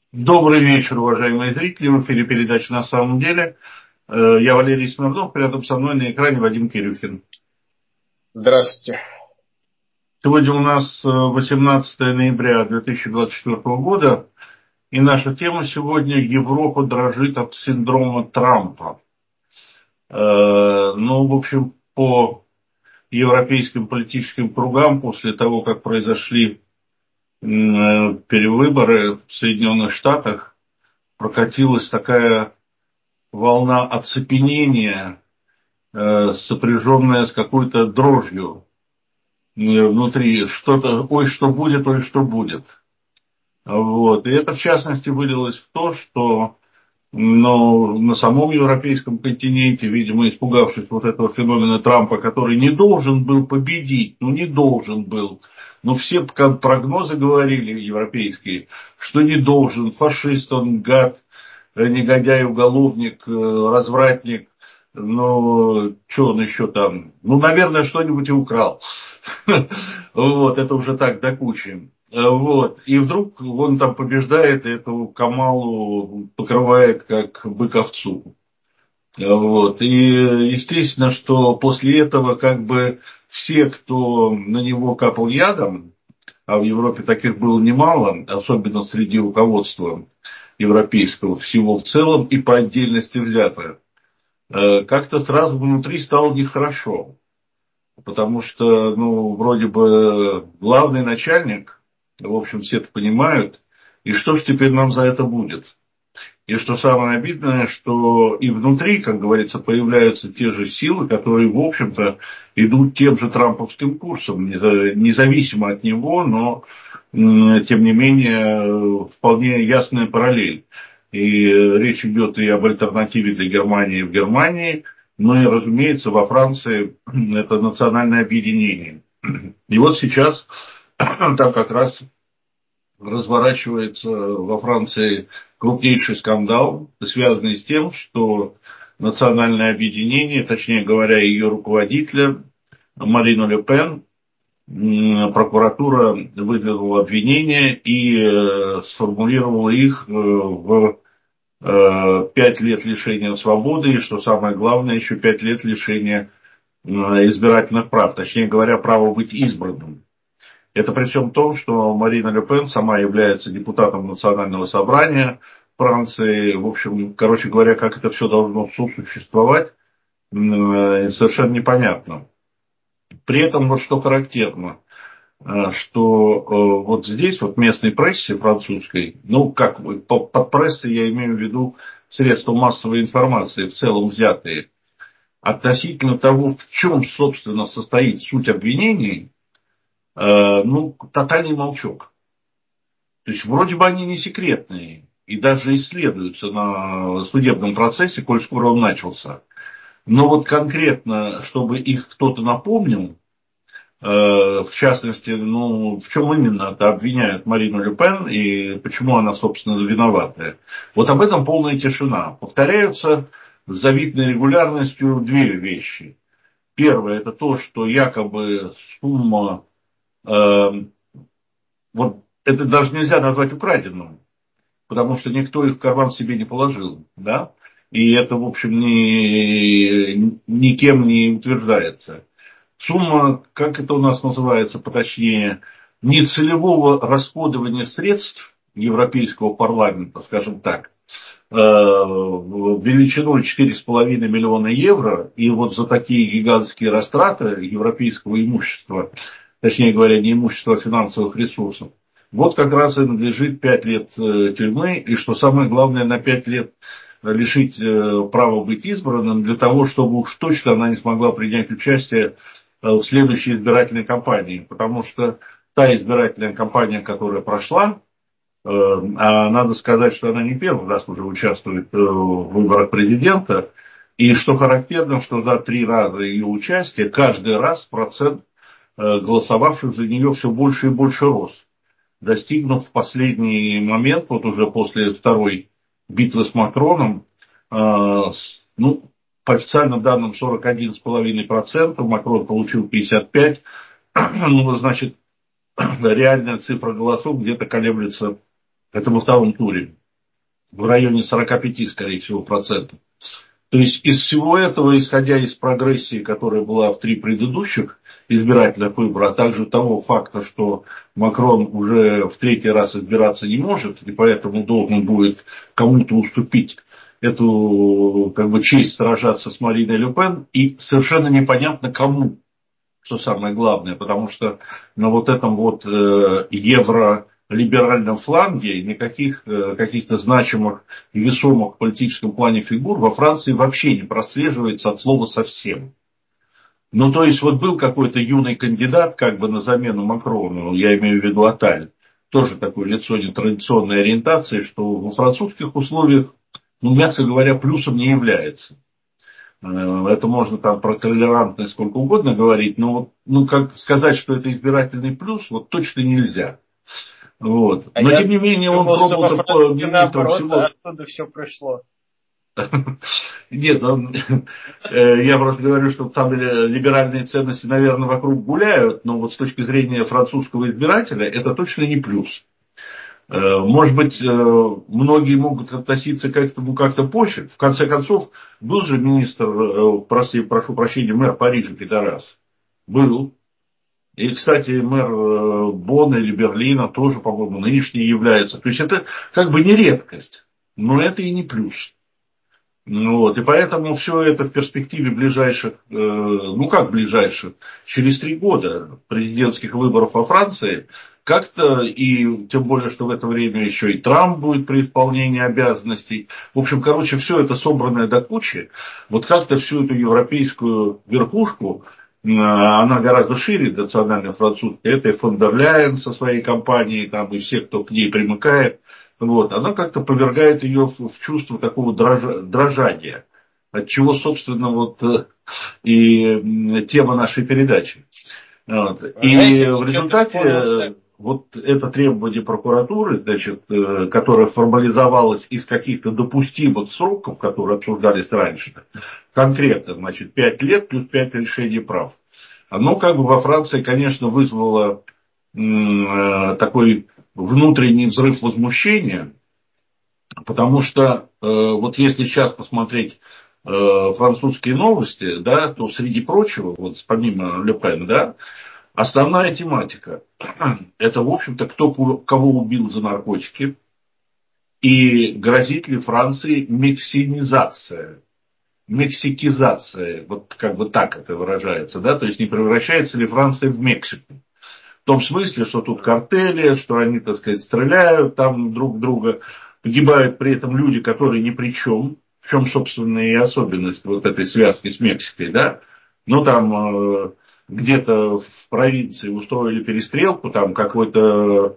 Добрый вечер, уважаемые зрители. В эфире передача «На самом деле». Я Валерий Смирнов, рядом со мной на экране Вадим Кирюхин. Здравствуйте. Сегодня у нас 18 ноября 2024 года, и наша тема сегодня — Европа дрожит от синдрома Трампа. В общем, по европейским политическим кругам, после того, как произошли перевыборы в Соединенных Штатах, прокатилась такая волна оцепенения, сопряженная с какой-то дрожью внутри. Что-то, ой, что будет, ой, что будет. Вот. И это, в частности, вылилось в то, что на самом европейском континенте, видимо, испугавшись вот этого феномена Трампа, который не должен был победить, не должен был. Но все прогнозы говорили европейские, что не должен, фашист он, гад, негодяй, уголовник, развратник. Что он еще там? Наверное, что-нибудь и украл. Вот, это уже так до кучи. Вот, и вдруг он там побеждает, и эту Камалу покрывает как бык овцу. Вот, и естественно, что после этого как бы все, кто на него капал ядом, а в Европе таких было немало, особенно среди руководства европейского, всего в целом и по отдельности взятое, как-то сразу внутри стало нехорошо. Потому что, вроде бы главный начальник, в общем, все это понимают, и что ж теперь нам за это будет? И что самое обидное, что и внутри, как говорится, появляются те же силы, которые, в общем-то, идут тем же трамповским курсом, независимо от него, но, тем не менее, вполне ясная параллель. И речь идет и об альтернативе для Германии в Германии, но и, разумеется, во Франции это национальное объединение. И вот сейчас там как раз разворачивается во Франции крупнейший скандал, связанный с тем, что национальное объединение, точнее говоря, ее руководителя Марину Ле Пен, прокуратура выдвинула обвинения и сформулировала их в 5 лет лишения свободы, и, что самое главное, еще 5 лет лишения избирательных прав, точнее говоря, права быть избранным. Это при всем том, что Марина Ле Пен сама является депутатом Национального собрания Франции. В общем, короче говоря, как это все должно сосуществовать, совершенно непонятно. При этом, вот что характерно, что вот здесь, вот в местной прессе французской, под прессой я имею в виду средства массовой информации, в целом взятые, относительно того, в чем, собственно, состоит суть обвинений, тотальный молчок. То есть, вроде бы они не секретные и даже исследуются на судебном процессе, коль скоро он начался. Но вот конкретно, чтобы их кто-то напомнил, в частности, в чем именно-то обвиняют Марину Ле Пен и почему она, собственно, виновата. Вот об этом полная тишина. Повторяются с завидной регулярностью две вещи. Первое — это то, что якобы сумма, вот это даже нельзя назвать украденным, потому что никто их в карман себе не положил, да, и это, в общем, никем не утверждается. Сумма, как это у нас называется поточнее, нецелевого расходования средств Европейского парламента, скажем так, величиной 4,5 миллиона евро, и вот за такие гигантские растраты европейского имущества, точнее говоря, не имущества, а финансовых ресурсов, вот как раз и надлежит 5 лет тюрьмы, и что самое главное, на 5 лет лишить права быть избранным, для того, чтобы уж точно она не смогла принять участие в следующей избирательной кампании. Потому что та избирательная кампания, которая прошла, а надо сказать, что она не первый раз уже участвует в выборах президента, и что характерно, что за 3 раза ее участия каждый раз процент голосовавших за нее все больше и больше рос, достигнув в последний момент, вот уже после второй битвы с Макроном, по официальным данным 41,5%, Макрон получил 55%, значит, реальная цифра голосов где-то колеблется, это во втором туре, в районе 45, скорее всего, процентов. То есть из всего этого, исходя из прогрессии, которая была в 3 предыдущих избирательных выбора, а также того факта, что Макрон уже в 3-й раз избираться не может, и поэтому должен будет кому-то уступить эту как бы честь сражаться с Мариной Ле Пен, и совершенно непонятно кому, что самое главное, потому что на вот этом вот евролиберальном фланге никаких каких-то значимых и весомых в политическом плане фигур во Франции вообще не прослеживается от слова совсем. Ну, то есть, вот был какой-то юный кандидат, как бы на замену Макрону, я имею в виду Аталь, тоже такое лицо нетрадиционной ориентации, что во французских условиях, ну, мягко говоря, плюсом не является. Это можно там про толерантность сколько угодно говорить, но ну, как сказать, что это избирательный плюс, вот точно нельзя. Вот. А Но я тем не менее он думал, что во пробовал Франции министром наоборот, всего. оттуда все пришло. Нет, я просто говорю, что там либеральные ценности, наверное, вокруг гуляют, но вот с точки зрения французского избирателя это точно не плюс. Может быть, многие могут относиться к этому как-то позже. В конце концов, был же министр, прошу прощения, мэр Парижа Пидорас. Был. И, кстати, мэр Бонна или Берлина тоже, по-моему, нынешний является. То есть это как бы не редкость, но это и не плюс. Ну вот, и поэтому все это в перспективе ближайших, ну как ближайших, через 3 года президентских выборов во Франции, как-то, и тем более, что в это время еще и Трамп будет при исполнении обязанностей. В общем, короче, все это собранное до кучи, вот как-то всю эту европейскую верхушку, она гораздо шире национальной французской, это и фон дер Ляйен со своей компанией, там, и все, кто к ней примыкает. Вот, она как-то повергает ее в чувство такого дрожания, от чего, собственно, вот и тема нашей передачи. Вот. Вы И знаете, в что-то вспомнился. результате вот это требование прокуратуры, значит, которое формализовалось из каких-то допустимых сроков, которые обсуждались раньше, конкретно, значит, 5 лет плюс 5 лишений прав. Оно как бы во Франции, конечно, вызвало такой внутренний взрыв возмущения, потому что вот если сейчас посмотреть французские новости, да, то среди прочего, вот помимо Ле Пен, да, основная тематика это, в общем-то, кто кого убил за наркотики и грозит ли Франции мексинизация, мексикизация, вот как бы так это выражается, да, то есть не превращается ли Франция в Мексику. В том смысле, что тут картели, что они, так сказать, стреляют там друг в друга, погибают при этом люди, которые ни при чем. В чем, собственно, и особенность вот этой связки с Мексикой, да? Ну, там где-то в провинции устроили перестрелку, там какой-то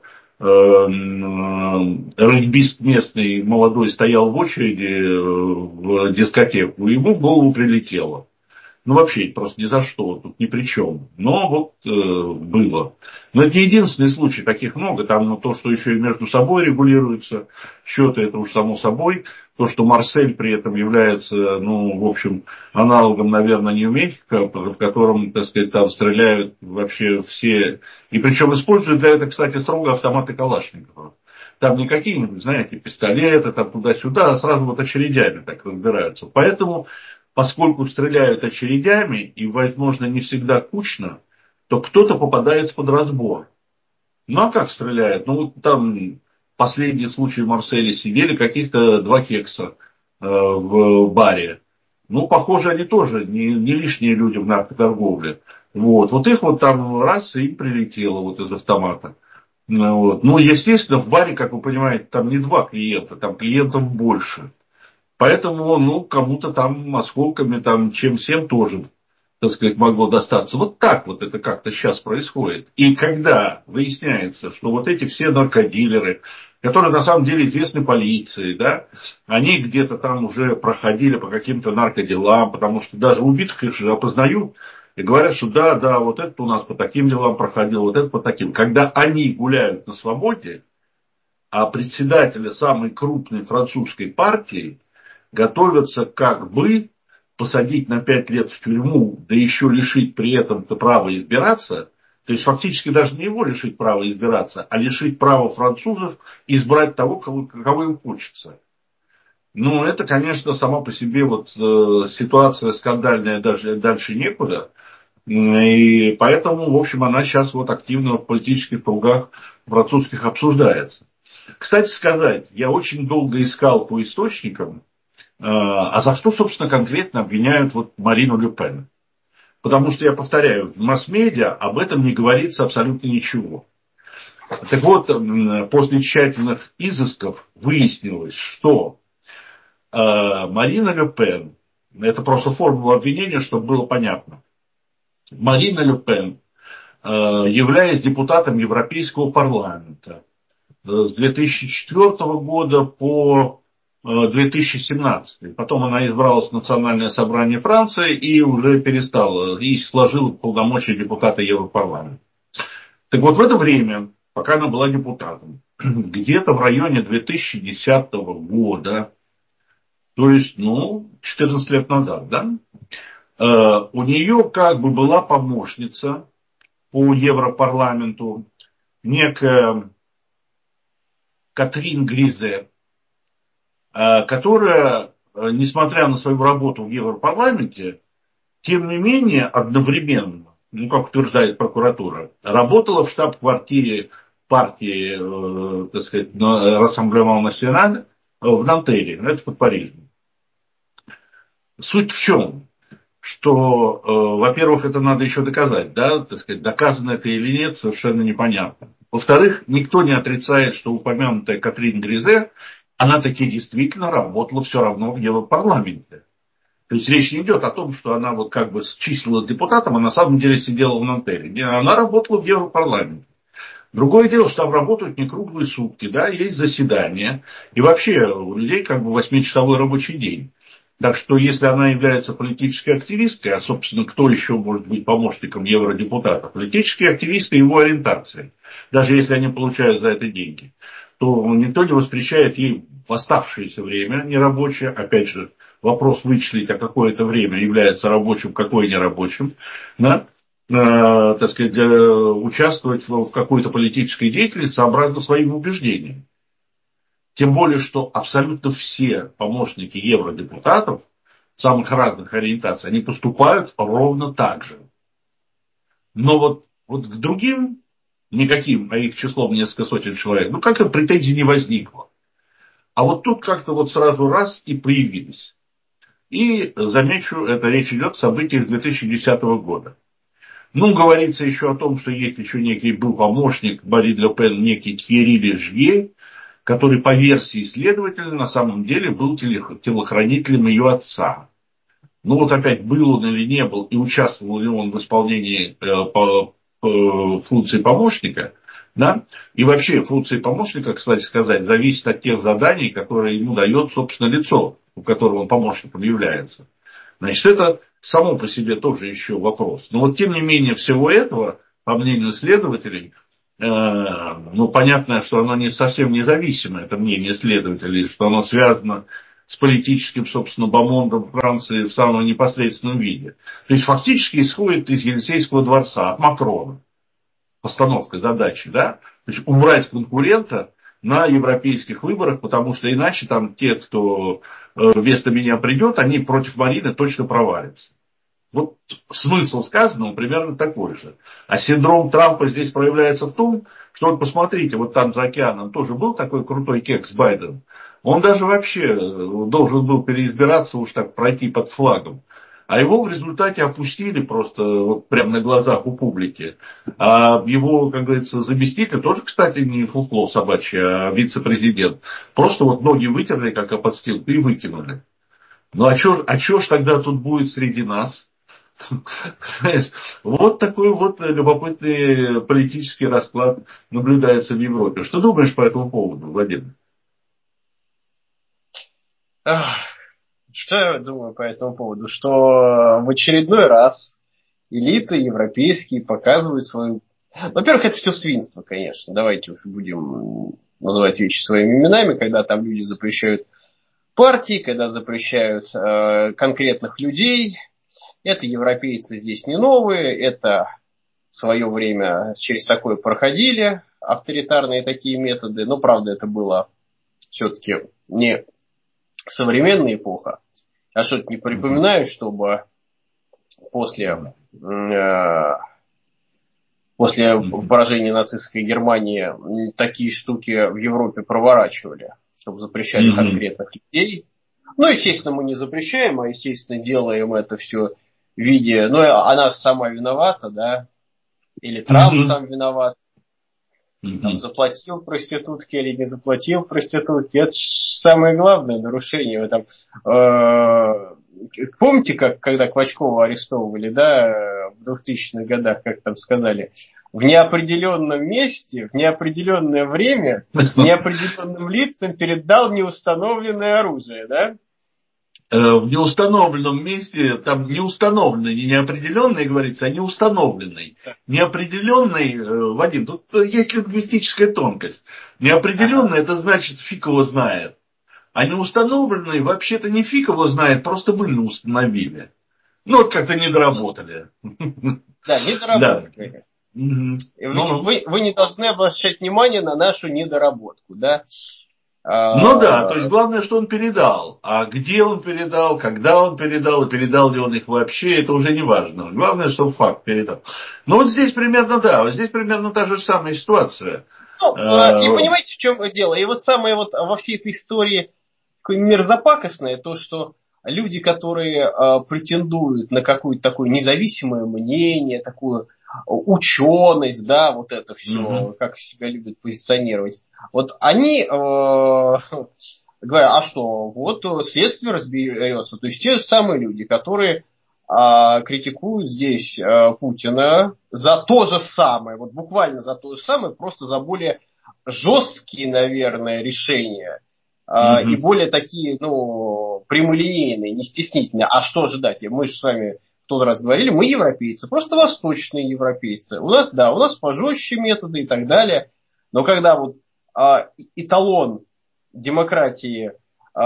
регбист местный молодой стоял в очереди в дискотеку, и ему в голову прилетело. Ну, вообще, просто ни за что, тут ни при чем. Но вот было. Но это не единственный случай, таких много. Там то, что еще и между собой регулируются счеты, это уж само собой. То, что Марсель при этом является, ну, в общем, аналогом, наверное, Нью-Мехико, в котором, так сказать, там стреляют вообще все. И причем используют для этого, кстати, строго автоматы Калашникова. Там не какие-нибудь, знаете, пистолеты, там туда-сюда, а сразу вот очередями так разбираются. Поэтому поскольку стреляют очередями и, возможно, не всегда кучно, то кто-то попадает под разбор. Ну а как стреляют? Ну там последний случай в Марселе сидели каких-то 2 кекса в баре. Ну, похоже, они тоже не лишние люди в наркоторговле. Вот их вот там раз и им прилетело вот из автомата. Вот. Ну, естественно, в баре, как вы понимаете, там не 2 клиента, там клиентов больше. Поэтому, ну, кому-то там осколками, там, чем всем тоже, так сказать, могло достаться. Вот так вот это как-то сейчас происходит. И когда выясняется, что вот эти все наркодилеры, которые на самом деле известны полиции, да, они где-то там уже проходили по каким-то наркоделам, потому что даже убитых их же опознают и говорят, что да, вот этот у нас по таким делам проходил, вот этот по таким. Когда они гуляют на свободе, а председателя самой крупной французской партии готовятся как бы посадить на 5 лет в тюрьму, да еще лишить при этом-то права избираться, то есть фактически даже не его лишить права избираться, а лишить права французов избрать того, кого им хочется. Ну, это, конечно, сама по себе вот ситуация скандальная, даже дальше некуда. И поэтому, в общем, она сейчас вот активно в политических кругах французских обсуждается. Кстати сказать, я очень долго искал по источникам, а за что, собственно, конкретно обвиняют вот Марину Ле Пен. Потому что, я повторяю, в масс-медиа об этом не говорится абсолютно ничего. Так вот, после тщательных изысков выяснилось, что Марина Ле Пен, это просто формула обвинения, чтобы было понятно. Марина Ле Пен, являясь депутатом Европейского парламента с 2004 года по 2017. Потом она избралась в Национальное собрание Франции и уже перестала, и сложила полномочия депутата Европарламента. Так вот, в это время, пока она была депутатом, где-то в районе 2010 года, то есть, 14 лет назад, да, у нее как бы была помощница по Европарламенту, некая Катрин Гризе, которая, несмотря на свою работу в Европарламенте, тем не менее, одновременно, как утверждает прокуратура, работала в штаб-квартире партии, так сказать, Рассамблемент Националь в Нантере, это под Парижем. Суть в чем? Что, во-первых, это надо еще доказать, да, так сказать, доказано это или нет, совершенно непонятно. Во-вторых, никто не отрицает, что упомянутая Катрин Гризе, она таки действительно работала все равно в Европарламенте. То есть речь не идет о том, что она вот как бы числилась депутатом, а на самом деле сидела в Нантере. Она работала в Европарламенте. Другое дело, что там работают не круглые сутки, да, есть заседания. И вообще у людей как бы 8-часовой рабочий день. Так что если она является политической активисткой, а собственно кто еще может быть помощником евродепутата, политические активисты его ориентации, даже если они получают за это деньги, то никто не воспрещает ей в оставшееся время нерабочее, опять же, вопрос вычислить, а какое это время является рабочим, какое нерабочим, да, так сказать, участвовать в какой-то политической деятельности сообразно своим убеждениям. Тем более, что абсолютно все помощники евродепутатов самых разных ориентаций, они поступают ровно так же. Но вот к другим, никаким, а их числом несколько сотен человек, как-то претензий не возникло. А вот тут как-то вот сразу раз и появились. И, замечу, это речь идет о событиях 2010 года. Говорится еще о том, что есть еще некий был помощник Марин Ле Пен, некий Тьерри Лежье, который по версии следователя на самом деле был телохранителем ее отца. Опять был он или не был, и участвовал ли он в исполнении функции помощника, да? И вообще функции помощника, кстати сказать, зависит от тех заданий, которые ему дает, собственно, лицо, у которого он помощником является. Значит, это само по себе тоже еще вопрос. Но тем не менее, всего этого, по мнению следователей, понятно, что оно не совсем независимое, это мнение следователей, что оно связано с политическим, собственно, бомондом Франции в самом непосредственном виде. То есть, фактически исходит из Елисейского дворца, от Макрона. Постановка задачи, да? То есть, убрать конкурента на европейских выборах, потому что иначе там те, кто вместо меня придет, они против Марины точно провалятся. Смысл сказанного примерно такой же. А синдром Трампа здесь проявляется в том, что посмотрите, там за океаном тоже был такой крутой кекс Байден. Он даже вообще должен был переизбираться, уж так пройти под флагом. А его в результате опустили просто прямо на глазах у публики. А его, как говорится, заместитель тоже, кстати, не фуфло собачье, а вице-президент. Просто ноги вытерли, как о подстилку, и выкинули. А чё ж тогда тут будет среди нас? Вот такой любопытный политический расклад наблюдается в Европе. Что думаешь по этому поводу, Владимир? Что я думаю по этому поводу? Что в очередной раз элиты европейские показывают свою... Во-первых, это все свинство, конечно. Давайте уж будем называть вещи своими именами, когда там люди запрещают партии, когда запрещают конкретных людей. Это европейцы здесь не новые, это в свое время через такое проходили авторитарные такие методы. Но, правда, это было все-таки не современная эпоха. Я что-то не припоминаю, чтобы после поражения нацистской Германии такие штуки в Европе проворачивали, чтобы запрещали конкретных людей. Ну, естественно, мы не запрещаем, а, естественно, делаем это все в виде... Ну, она сама виновата, да, или Трамп сам виноват. Там, заплатил проститутке или не заплатил проститутке. Это самое главное нарушение. Вы там, помните, когда Квачкова арестовывали, да, в 2000-х годах, как там сказали, в неопределенном месте, в неопределенное время, неопределенным лицам передал неустановленное оружие, да? В неустановленном месте, там неустановленный, не неопределенный говорится, а неустановленный. Неопределенный, Вадим, тут есть лингвистическая тонкость. Неопределенный это значит фиг его знает. А неустановленный вообще-то не фиг его знает, просто мы не установили. Ну вот как-то не доработали. Да, не доработали. Вы не должны обращать внимание на нашу недоработку, да? Ну да, то есть главное, что он передал. А где он передал, когда он передал, и передал ли он их вообще, это уже не важно. Главное, что факт передал. Ну вот здесь примерно, да, вот здесь примерно та же самая ситуация. Ну, и понимаете, в чем дело? И вот самое вот во всей этой истории такое мерзопакостное, то, что люди, которые претендуют на какое-то такое независимое мнение, такую ученость, да, вот это все, как себя любят позиционировать, вот они говорят, а что, вот следствие разберется. То есть те же самые люди, которые критикуют здесь Путина за то же самое, вот буквально за то же самое, просто за более жесткие, наверное, решения. И более такие, ну, прямолинейные, не стеснительные. А что ожидать? Мы же с вами в тот раз говорили, мы европейцы, просто восточные европейцы. У нас, да, у нас пожестче методы и так далее. Но когда вот эталон демократии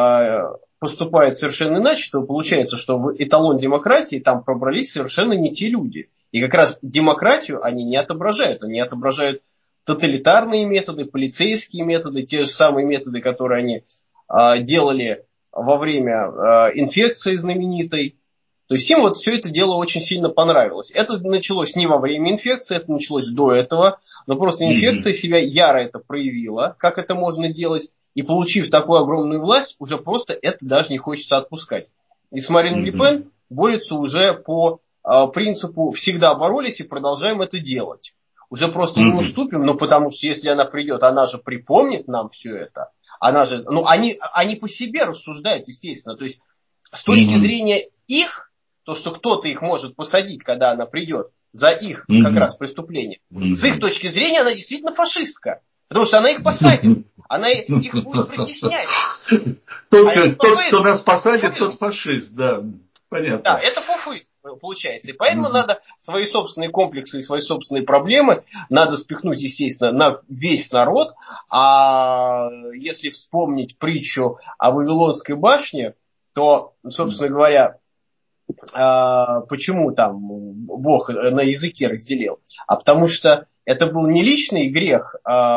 поступает совершенно иначе, то получается, что в эталон демократии там пробрались совершенно не те люди. И как раз демократию они не отображают. Они отображают тоталитарные методы, полицейские методы, те же самые методы, которые они делали во время инфекции знаменитой. То есть им вот все это дело очень сильно понравилось. Это началось не во время инфекции, это началось до этого, но просто инфекция себя яро это проявила, как это можно делать, и получив такую огромную власть, уже просто это даже не хочется отпускать. И с Марин Ле Пен борются уже по принципу «всегда боролись и продолжаем это делать». Уже просто не уступим, но потому что если она придет, она же припомнит нам все это. Она же, ну, они по себе рассуждают, естественно. То есть, с точки зрения их, то, что кто-то их может посадить, когда она придет, за их как раз преступление. С их точки зрения она действительно фашистка. Потому что она их посадит. Она их будет притеснять. Только тот, кто нас посадит, тот фашист, да. Понятно. Да, это фашист получается. И поэтому надо свои собственные комплексы и свои собственные проблемы надо спихнуть, естественно, на весь народ. А если вспомнить притчу о Вавилонской башне, то, собственно говоря, почему там Бог на языке разделил? А потому что это был не личный грех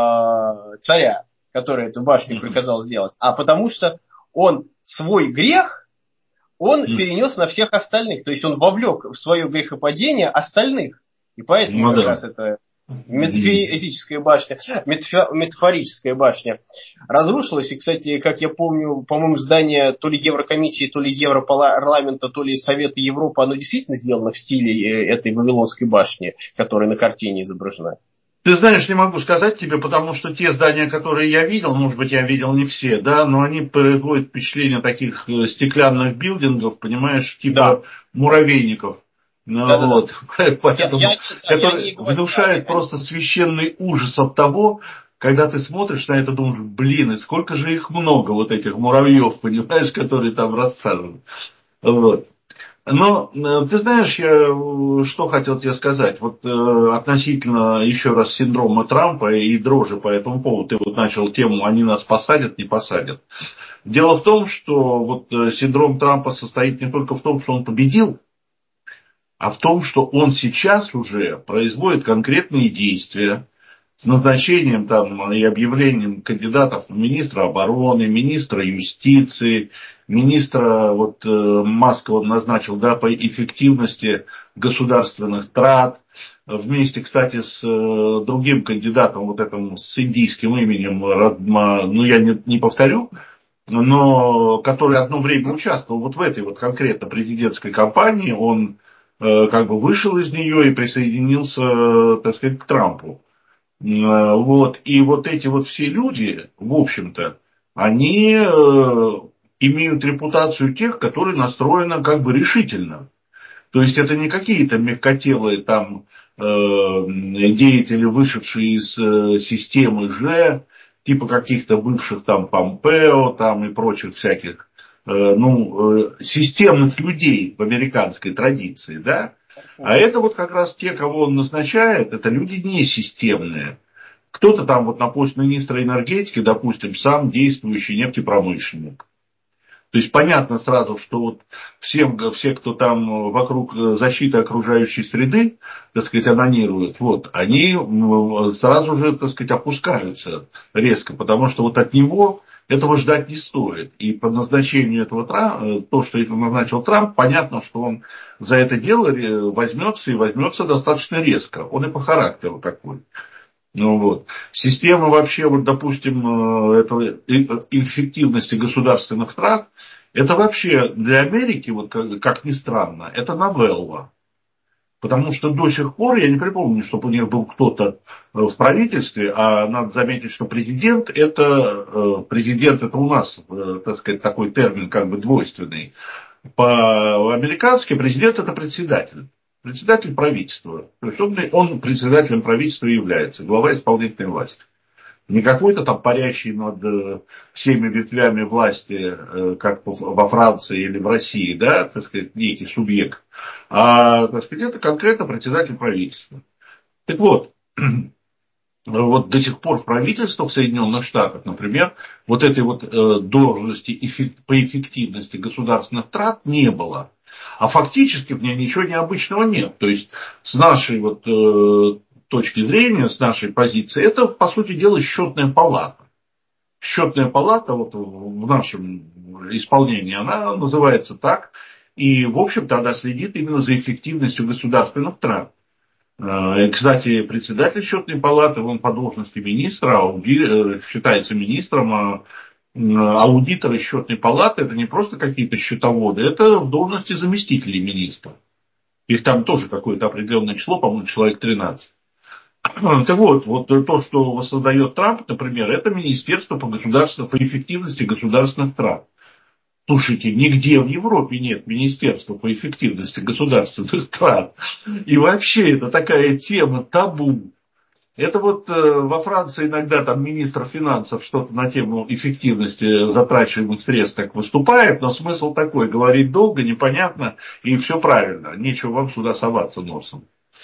царя, который эту башню приказал сделать, а потому что он свой грех он перенес на всех остальных. То есть он вовлек в свое грехопадение остальных. И поэтому как раз это метафизическая башня, метафорическая башня разрушилась. И, кстати, как я помню, по-моему, здание то ли Еврокомиссии, то ли Европарламента, то ли Совета Европы, оно действительно сделано в стиле этой Вавилонской башни, которая на картине изображена. Ты знаешь, не могу сказать тебе, потому что те здания, которые я видел, может быть, я видел не все, да, но они производят впечатление таких стеклянных билдингов, понимаешь, типа муравейников. Ну, вот. Поэтому это внушает просто священный ужас от того, когда ты смотришь на это, думаешь, блин, и сколько же их много, вот этих муравьев, понимаешь, которые там рассажены. Вот. Но, ты знаешь, я что хотел тебе сказать, вот относительно еще раз синдрома Трампа и дрожи по этому поводу, ты вот начал тему, они нас посадят, не посадят. Дело в том, что вот синдром Трампа состоит не только в том, что он победил, а в том, что он сейчас уже производит конкретные действия, с назначением там и объявлением кандидатов в министра обороны, министра юстиции, министра, вот Маск он назначил, да, по эффективности государственных трат, вместе, кстати, с другим кандидатом, вот этим с индийским именем, ну я не повторю, но который одно время участвовал вот в этой вот конкретно президентской кампании, он как бы вышел из нее и присоединился, так сказать, к Трампу. Вот. И вот эти вот все люди, в общем-то, они имеют репутацию тех, которые настроены как бы решительно. То есть это не какие-то мягкотелые там деятели, вышедшие из системы же, типа каких-то бывших там Помпео там и прочих всяких, системных людей в американской традиции, да. А это вот как раз те, кого он назначает, это люди не системные. Кто-то там вот на пост министра энергетики, допустим, сам действующий нефтепромышленник. То есть понятно сразу, что вот все, кто там вокруг защиты окружающей среды, так сказать, анонируют, вот, они сразу же, так сказать, опускаются резко, потому что вот от него этого ждать не стоит. И по назначению этого Трампа, то, что это назначил Трамп, понятно, что он за это дело возьмется и возьмется достаточно резко. Он и по характеру такой. Ну вот. Система вообще, вот, допустим, этого эффективности государственных трат, это вообще для Америки, вот как ни странно, это новелла. Потому что до сих пор я не припомню, чтобы у них был кто-то в правительстве, а надо заметить, что президент это у нас, так сказать, такой термин как бы двойственный. По-американски президент это председатель. Председатель правительства. То есть он председателем правительства и является, глава исполнительной власти. Не какой-то там парящий над всеми ветвями власти, как во Франции или в России, да, так сказать, некий субъект. А, так сказать, это конкретно председатель правительства. Так вот, вот до сих пор в правительствах Соединенных Штатов, например, вот этой вот должности по эффективности государственных трат не было. А фактически в ней ничего необычного нет. То есть с нашей вот точки зрения, с нашей позиции, это, по сути дела, счетная палата. Счетная палата вот в нашем исполнении, она называется так. И, в общем-то, она следит именно за эффективностью государственных трат. Кстати, председатель счетной палаты, он по должности министра, считается министром, а аудиторы счетной палаты это не просто какие-то счетоводы, это в должности заместителей министра. Их там тоже какое-то определенное число, по-моему, человек 13. Так вот то, что воссоздает Трамп, например, это Министерство по эффективности государственных трат. Слушайте, нигде в Европе нет министерства по эффективности государственных трат. И вообще это такая тема табу. Это вот во Франции иногда там министр финансов что-то на тему эффективности затрачиваемых средств так выступает, но смысл такой, говорит долго, непонятно и все правильно. Нечего вам сюда соваться носом.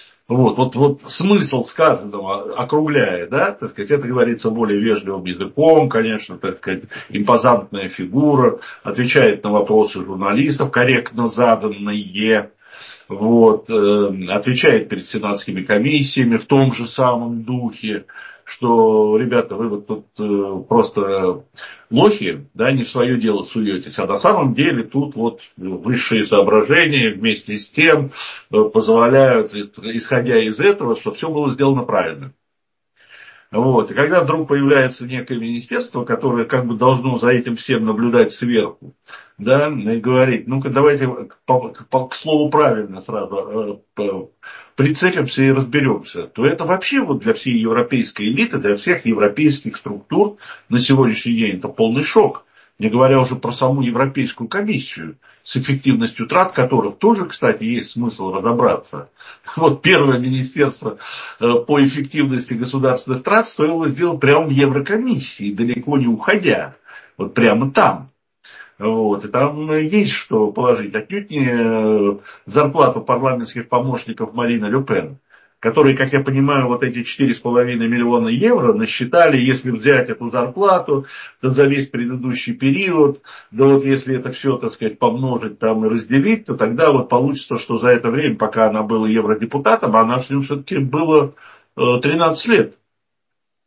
Вот смысл сказанного, округляя, да, так сказать, это говорится более вежливым языком, конечно, так сказать, импозантная фигура, отвечает на вопросы журналистов, корректно заданные, вот, отвечает перед сенатскими комиссиями в том же самом духе, что, ребята, вы вот тут просто лохи, да, не в свое дело суетесь, а на самом деле тут вот высшие соображения вместе с тем позволяют, исходя из этого, что все было сделано правильно. Вот. И когда вдруг появляется некое министерство, которое как бы должно за этим всем наблюдать сверху, да, и говорить, ну-ка давайте к слову правильно сразу прицепимся и разберемся, то это вообще вот для всей европейской элиты, для всех европейских структур на сегодняшний день это полный шок. Не говоря уже про саму Европейскую комиссию, с эффективностью трат которых тоже, кстати, есть смысл разобраться. Вот первое министерство по эффективности государственных трат стоило сделать прямо в Еврокомиссии, далеко не уходя. Вот прямо там. Вот, и там есть что положить. Отнюдь не зарплату парламентских помощников Марины Ле Пен, которые, как я понимаю, вот эти 4,5 миллиона евро насчитали, если взять эту зарплату, да за весь предыдущий период, да вот если это все, так сказать, помножить там и разделить, то тогда вот получится, что за это время, пока она была евродепутатом, она все-таки было 13 лет.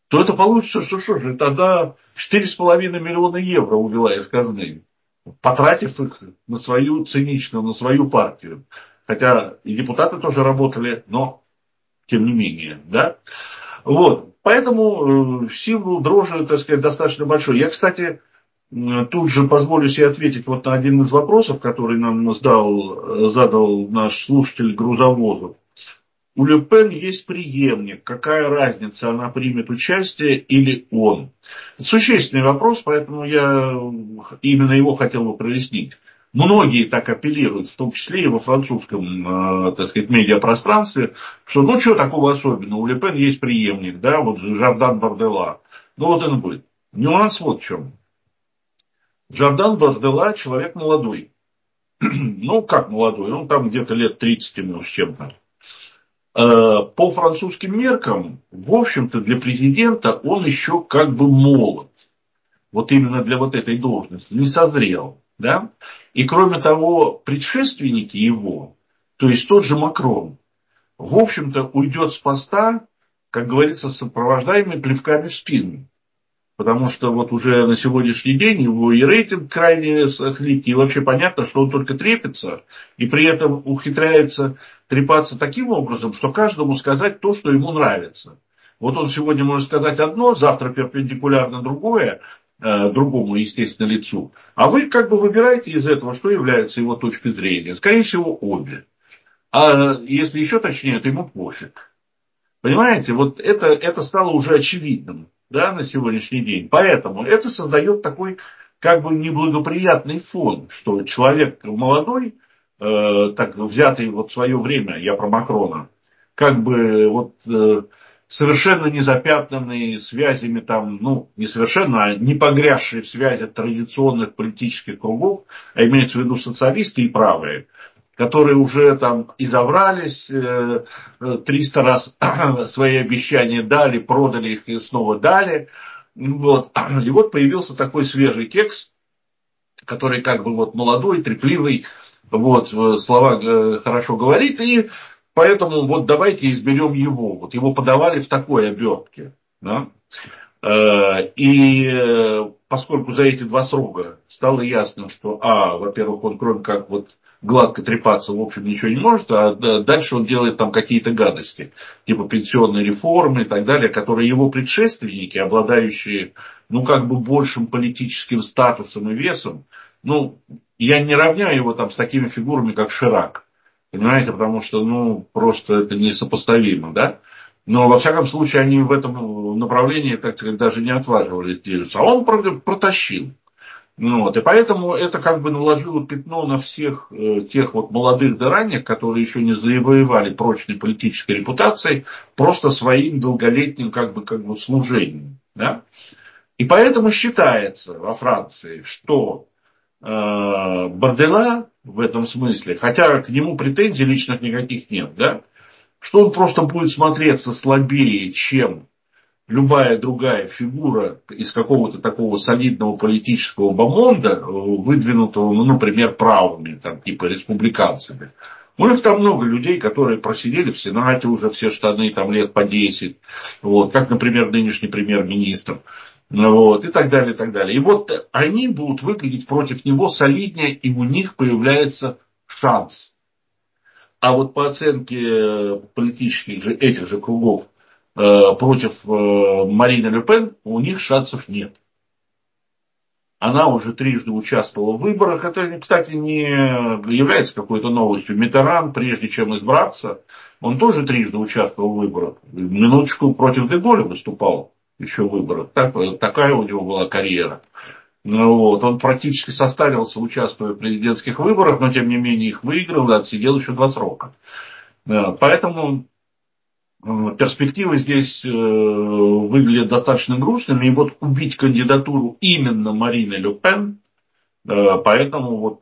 то это получится, что же, тогда 4,5 миллиона евро увела из казны, потратив их на свою циничную, на свою партию. Хотя и депутаты тоже работали, но тем не менее, да. Вот, поэтому символ дрожи, так сказать, достаточно большой. Я, кстати, тут же позволю себе ответить вот на один из вопросов, который нам задал наш слушатель Грузовозов. У Ле Пен есть преемник. Какая разница, она примет участие или он? Существенный вопрос, поэтому я именно его хотел бы прояснить. Многие так апеллируют, в том числе и во французском, так сказать, медиапространстве, что ну что такого особенного, у Ле Пен есть преемник, да, вот Жордан Бардела. Ну вот он будет. Нюанс вот в чем. Жордан Бардела человек молодой. Ну как молодой, он там где-то лет 30 ему с чем-то. По французским меркам, в общем-то, для президента он еще как бы молод. Вот именно для вот этой должности. Не созрел. Да? И кроме того, предшественники его, то есть тот же Макрон, в общем-то, уйдет с поста, как говорится, сопровождаемый плевками в спину. Потому что вот уже на сегодняшний день его и рейтинг крайне хлипкий, и вообще понятно, что он только трепится, и при этом ухитряется трепаться таким образом, что каждому сказать то, что ему нравится. Вот он сегодня может сказать одно, завтра перпендикулярно другое, другому, естественно, лицу. А вы как бы выбираете из этого, что является его точкой зрения. Скорее всего, обе. А если еще точнее, то ему пофиг. Понимаете, вот это стало уже очевидным, да, на сегодняшний день. Поэтому это создает такой как бы неблагоприятный фон, что человек молодой, так взятый вот в свое время, я про Макрона, как бы вот совершенно не запятнанный связями там, ну, не совершенно, а не погрязший в связи традиционных политических кругов, а имеется в виду социалисты и правые, которые уже там изобрались, 300 раз свои обещания дали, продали их и снова дали. Вот. И вот появился такой свежий кекс, который как бы вот молодой, трепливый, вот, слова хорошо говорит, и поэтому вот давайте изберем его. Вот его подавали в такой обертке. Да? И поскольку за эти 2 срока стало ясно, что, во-первых, он кроме как вот гладко трепаться, в общем, ничего не может, а дальше он делает там какие-то гадости, типа пенсионной реформы и так далее, которые его предшественники, обладающие, ну, как бы большим политическим статусом и весом, ну, я не равняю его там с такими фигурами, как Ширак, понимаете, потому что, ну, просто это несопоставимо, да. Но, во всяком случае, они в этом направлении, так сказать, даже не отваживались двигаться. А он протащил. Вот. И поэтому это как бы наложило пятно на всех тех вот молодых да ранних, которые еще не завоевали прочной политической репутацией, просто своим долголетним как бы служением. Да? И поэтому считается во Франции, что Бардела в этом смысле, хотя к нему претензий личных никаких нет, да, что он просто будет смотреться слабее, чем любая другая фигура из какого-то такого солидного политического бомонда, выдвинутого, ну, например, правыми, там, типа республиканцами. У них там много людей, которые просидели в Сенате уже все штаны там лет по 10, вот, как, например, нынешний премьер-министр, вот, и так далее, и так далее. И вот они будут выглядеть против него солиднее, и у них появляется шанс. А вот по оценке политических же, этих же кругов, против Марины Ле Пен у них шансов нет. Она уже трижды участвовала в выборах. Это, кстати, не является какой-то новостью. Миттеран, прежде чем избраться, он тоже трижды участвовал в выборах. Минуточку против де Голля выступал еще в выборах. Такая у него была карьера. Ну, вот. Он практически состарился, участвуя в президентских выборах, но тем не менее их выиграл и отсидел еще 2 срока. Поэтому перспективы здесь выглядят достаточно грустными. И вот убить кандидатуру именно Марины Ле Пен, поэтому вот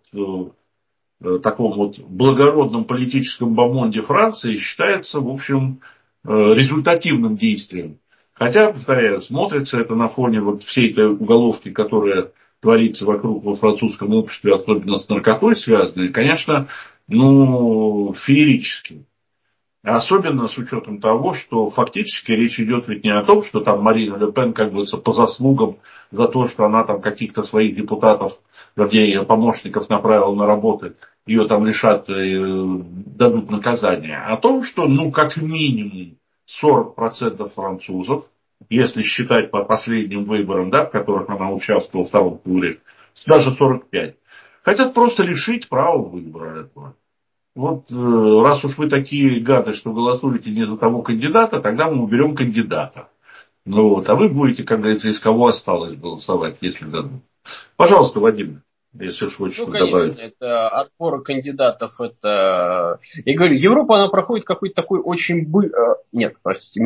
таком вот благородном политическом бомонде Франции считается, в общем, результативным действием. Хотя, повторяю, смотрится это на фоне вот всей этой уголовки, которая творится вокруг во французском обществе, особенно с наркотой связанной, конечно, ну, феерически. Особенно с учетом того, что фактически речь идет ведь не о том, что там Марина Ле Пен, как говорится, по заслугам за то, что она там каких-то своих депутатов, вернее, помощников направила на работы, ее там лишат, дадут наказание. О том, что, ну, как минимум 40% французов, если считать по последним выборам, да, в которых она участвовала в втором туре, даже 45, хотят просто лишить права выбора этого. Вот раз уж вы такие гады, что голосуете не за того кандидата, тогда мы уберем кандидата. Ну вот, а вы будете, как говорится, из кого осталось голосовать, если дадут. Пожалуйста, Вадим, если уж хочешь Ну, что конечно, добавить. это отбор кандидатов, это... Я говорю, Европа, она проходит какой-то такой очень... Нет, простите,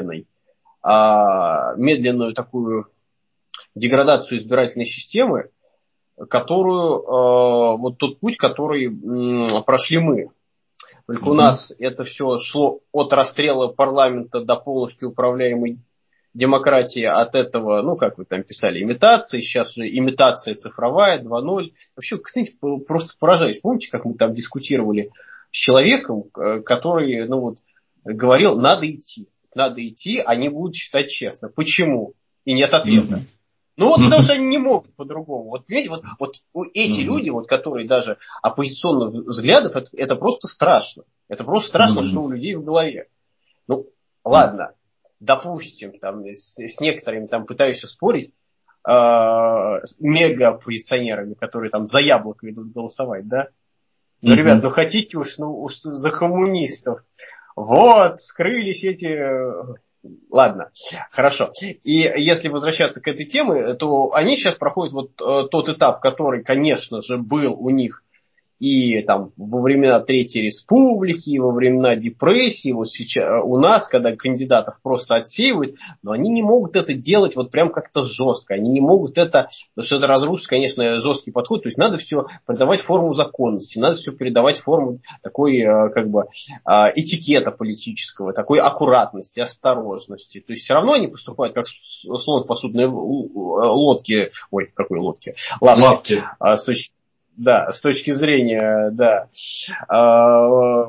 медленную такую деградацию избирательной системы, которую... Вот тот путь, который прошли мы. Только у Угу. нас это все шло от расстрела парламента до полностью управляемой демократии, от этого, ну, как вы там писали, имитации, сейчас же имитация цифровая, 2.0. Вообще, кстати, просто поражаюсь. Помните, как мы там дискутировали с человеком, который, ну вот, говорил, надо идти, они будут считать честно. Почему? И нет ответа. Угу. Ну вот потому Угу. что они не могут по-другому. Вот понимаете, вот эти люди, вот, которые даже оппозиционных взглядов, это просто страшно. Это просто страшно, что у людей в голове. Ну, ладно, допустим, там, с некоторыми там пытаюсь спорить, с мега-оппозиционерами, которые там за яблоко идут голосовать, да? Ну, ребят, Угу. ну хотите уж за коммунистов. Вот, скрылись эти... Ладно, хорошо. И если возвращаться к этой теме, то они сейчас проходят вот тот этап, который, конечно же, был у них и там во времена Третьей Республики, и во времена депрессии, вот сейчас у нас, когда кандидатов просто отсеивают, но они не могут это делать вот прям как-то жестко, они не могут это, потому что это разрушит, конечно, жесткий подход, то есть надо все придавать форму законности, надо все передавать форму такой, как бы, этикета политического, такой аккуратности, осторожности, то есть все равно они поступают как слон в посудной лодке, ой, какой лодке, лавке, Лавки. с точки да, с точки зрения, да, э,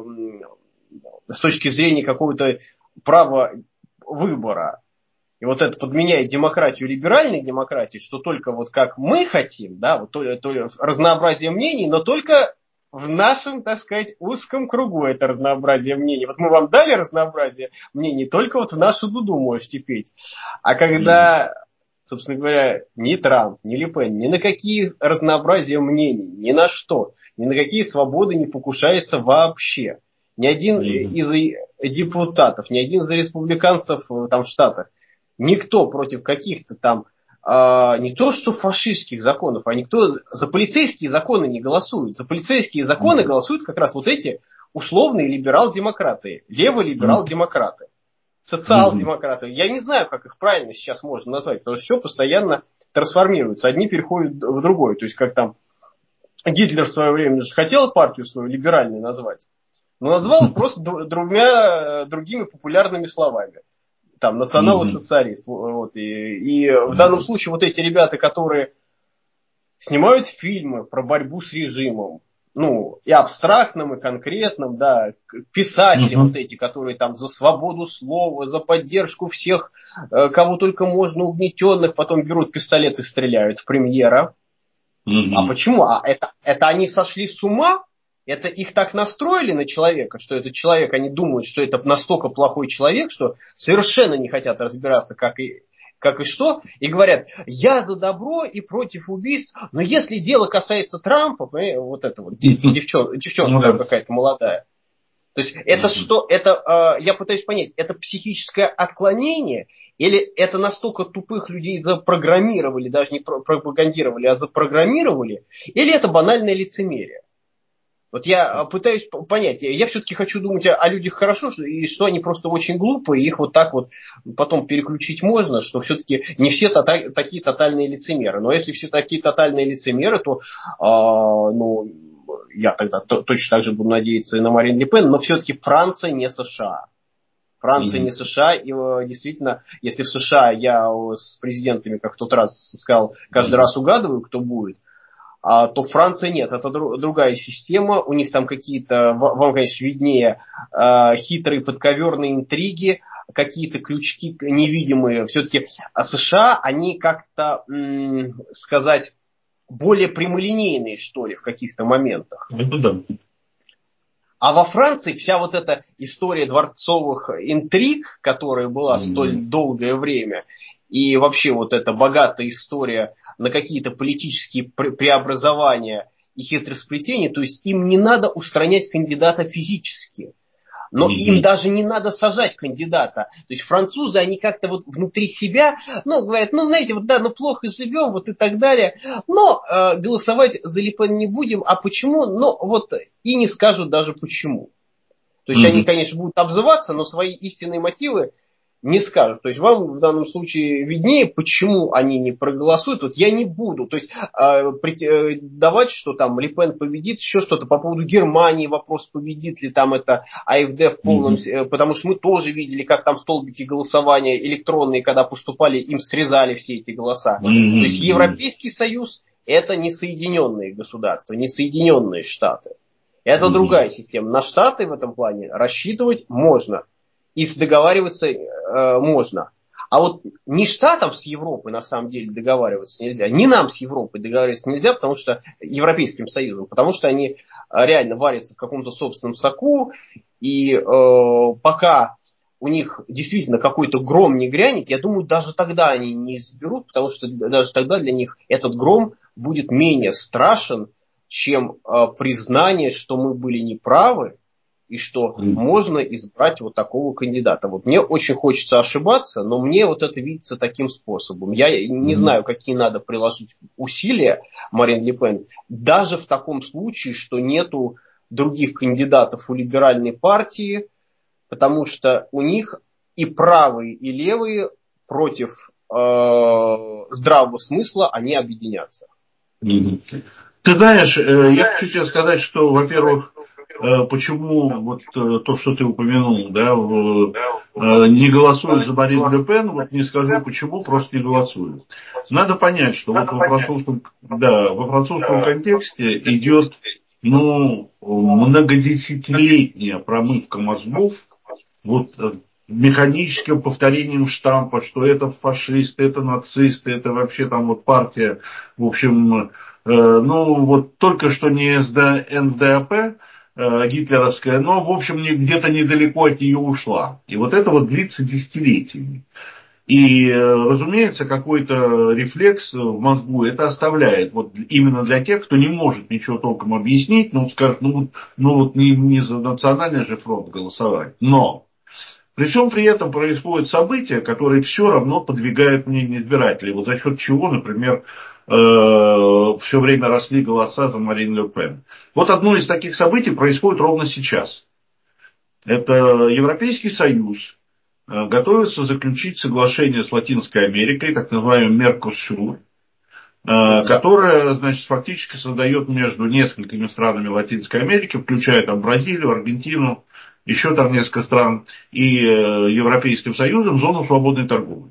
с точки зрения какого-то права выбора. И вот это подменяет демократию либеральной демократии, что только вот как мы хотим, да, вот то разнообразие мнений, но только в нашем, так сказать, узком кругу это разнообразие мнений. Вот мы вам дали разнообразие мнений, только вот в нашу дуду можете петь. А когда, собственно говоря, ни Трамп, ни Ле Пен, ни на какие разнообразия мнений, ни на что, ни на какие свободы не покушается вообще. Ни один из депутатов, ни один из республиканцев там в Штатах, никто против каких-то там не то что фашистских законов, а никто за полицейские законы не голосует. За полицейские законы голосуют как раз вот эти условные либерал-демократы, лево-либерал-демократы, социал-демократы. Я не знаю, как их правильно сейчас можно назвать, потому что все постоянно трансформируется. Одни переходят в другой. То есть, как там Гитлер в свое время же хотел партию свою либеральной назвать, но назвал просто другими популярными словами. Там, национал и социалист. Вот, и в данном случае вот эти ребята, которые снимают фильмы про борьбу с режимом, ну, и абстрактным, и конкретным, да, писатели вот эти, которые там за свободу слова, за поддержку всех, кого только можно, угнетенных, потом берут пистолет и стреляют в премьера. А почему? А это они сошли с ума? Это их так настроили на человека, что этот человек, они думают, что это настолько плохой человек, что совершенно не хотят разбираться, как и что, и говорят, я за добро и против убийств, но если дело касается Трампа, вот это вот девчонка там какая-то молодая, то есть это что, это, я пытаюсь понять, это психическое отклонение, или это настолько тупых людей запрограммировали, даже не пропагандировали, а запрограммировали, или это банальное лицемерие? Вот я пытаюсь понять, я все-таки хочу думать о людях хорошо, и что они просто очень глупые, и их вот так вот потом переключить можно, что все-таки не все такие тотальные лицемеры. Но если все такие тотальные лицемеры, то ну, я тогда точно так же буду надеяться и на Марин Ле Пен, но все-таки Франция не США. Франция не США, и действительно, если в США я с президентами, как в тот раз сказал, каждый раз угадываю, кто будет, то Франция нет, это другая система, у них там какие-то, вам, конечно, виднее, хитрые подковерные интриги, какие-то крючки невидимые. Все-таки США, они как-то, сказать, более прямолинейные, что ли, в каких-то моментах. Это да. А во Франции вся вот эта история дворцовых интриг, которая была столь долгое время, и вообще вот эта богатая история на какие-то политические преобразования и хитросплетения, то есть им не надо устранять кандидата физически. Но им даже не надо сажать кандидата. То есть французы, они как-то вот внутри себя, говорят, знаете, вот да, плохо живем, вот и так далее. Но голосовать за Ле Пен не будем. А почему? И не скажут даже почему. То есть они, конечно, будут обзываться, но свои истинные мотивы не скажут. То есть вам в данном случае виднее, почему они не проголосуют. Вот я не буду. То есть давать, что там Ле Пен победит, еще что-то по поводу Германии, вопрос, победит ли там это АфД в полном... Потому что мы тоже видели, как там столбики голосования электронные, когда поступали, им срезали все эти голоса. То есть Европейский Союз это не соединенные государства, не соединенные штаты. Это другая система. На штаты в этом плане рассчитывать можно. И договариваться можно. А вот не штатам с Европой на самом деле договариваться нельзя, ни нам с Европой договариваться нельзя, потому что Европейским Союзом, потому что они реально варятся в каком-то собственном соку, и пока у них действительно какой-то гром не грянет, я думаю, даже тогда они не изберут, потому что даже тогда для них этот гром будет менее страшен, чем признание, что мы были неправы, и что можно избрать вот такого кандидата. Вот мне очень хочется ошибаться, но мне вот это видится таким способом. Я не знаю, какие надо приложить усилия Марин Ле Пен, даже в таком случае, что нету других кандидатов у либеральной партии, потому что у них и правые, и левые против здравого смысла они объединятся. Ты знаешь, я хочу тебе сказать, что, во-первых, почему вот то, что ты упомянул, да, не голосуют за Марин Ле Пен, вот не скажу почему, просто не голосуют. Надо понять, что вот во французском контексте идет, многодесятилетняя промывка мозгов, вот механическим повторением штампа, что это фашисты, это нацисты, это вообще там вот партия, в общем, вот только что не НСДАП, гитлеровская, но, в общем, где-то недалеко от нее ушла. И вот это вот длится десятилетиями. И, разумеется, какой-то рефлекс в мозгу это оставляет. Вот именно для тех, кто не может ничего толком объяснить, скажет, не за Национальный же фронт голосовать. Но при всем при этом происходят события, которые все равно подвигают мнение избирателей. Вот за счет чего, например, все время росли голоса за Марин Ле Пен. Вот одно из таких событий происходит ровно сейчас. Это Европейский Союз готовится заключить соглашение с Латинской Америкой, так называемый Меркосур, которое, значит, фактически создает между несколькими странами Латинской Америки, включая там Бразилию, Аргентину, еще там несколько стран, и Европейским Союзом зону свободной торговли.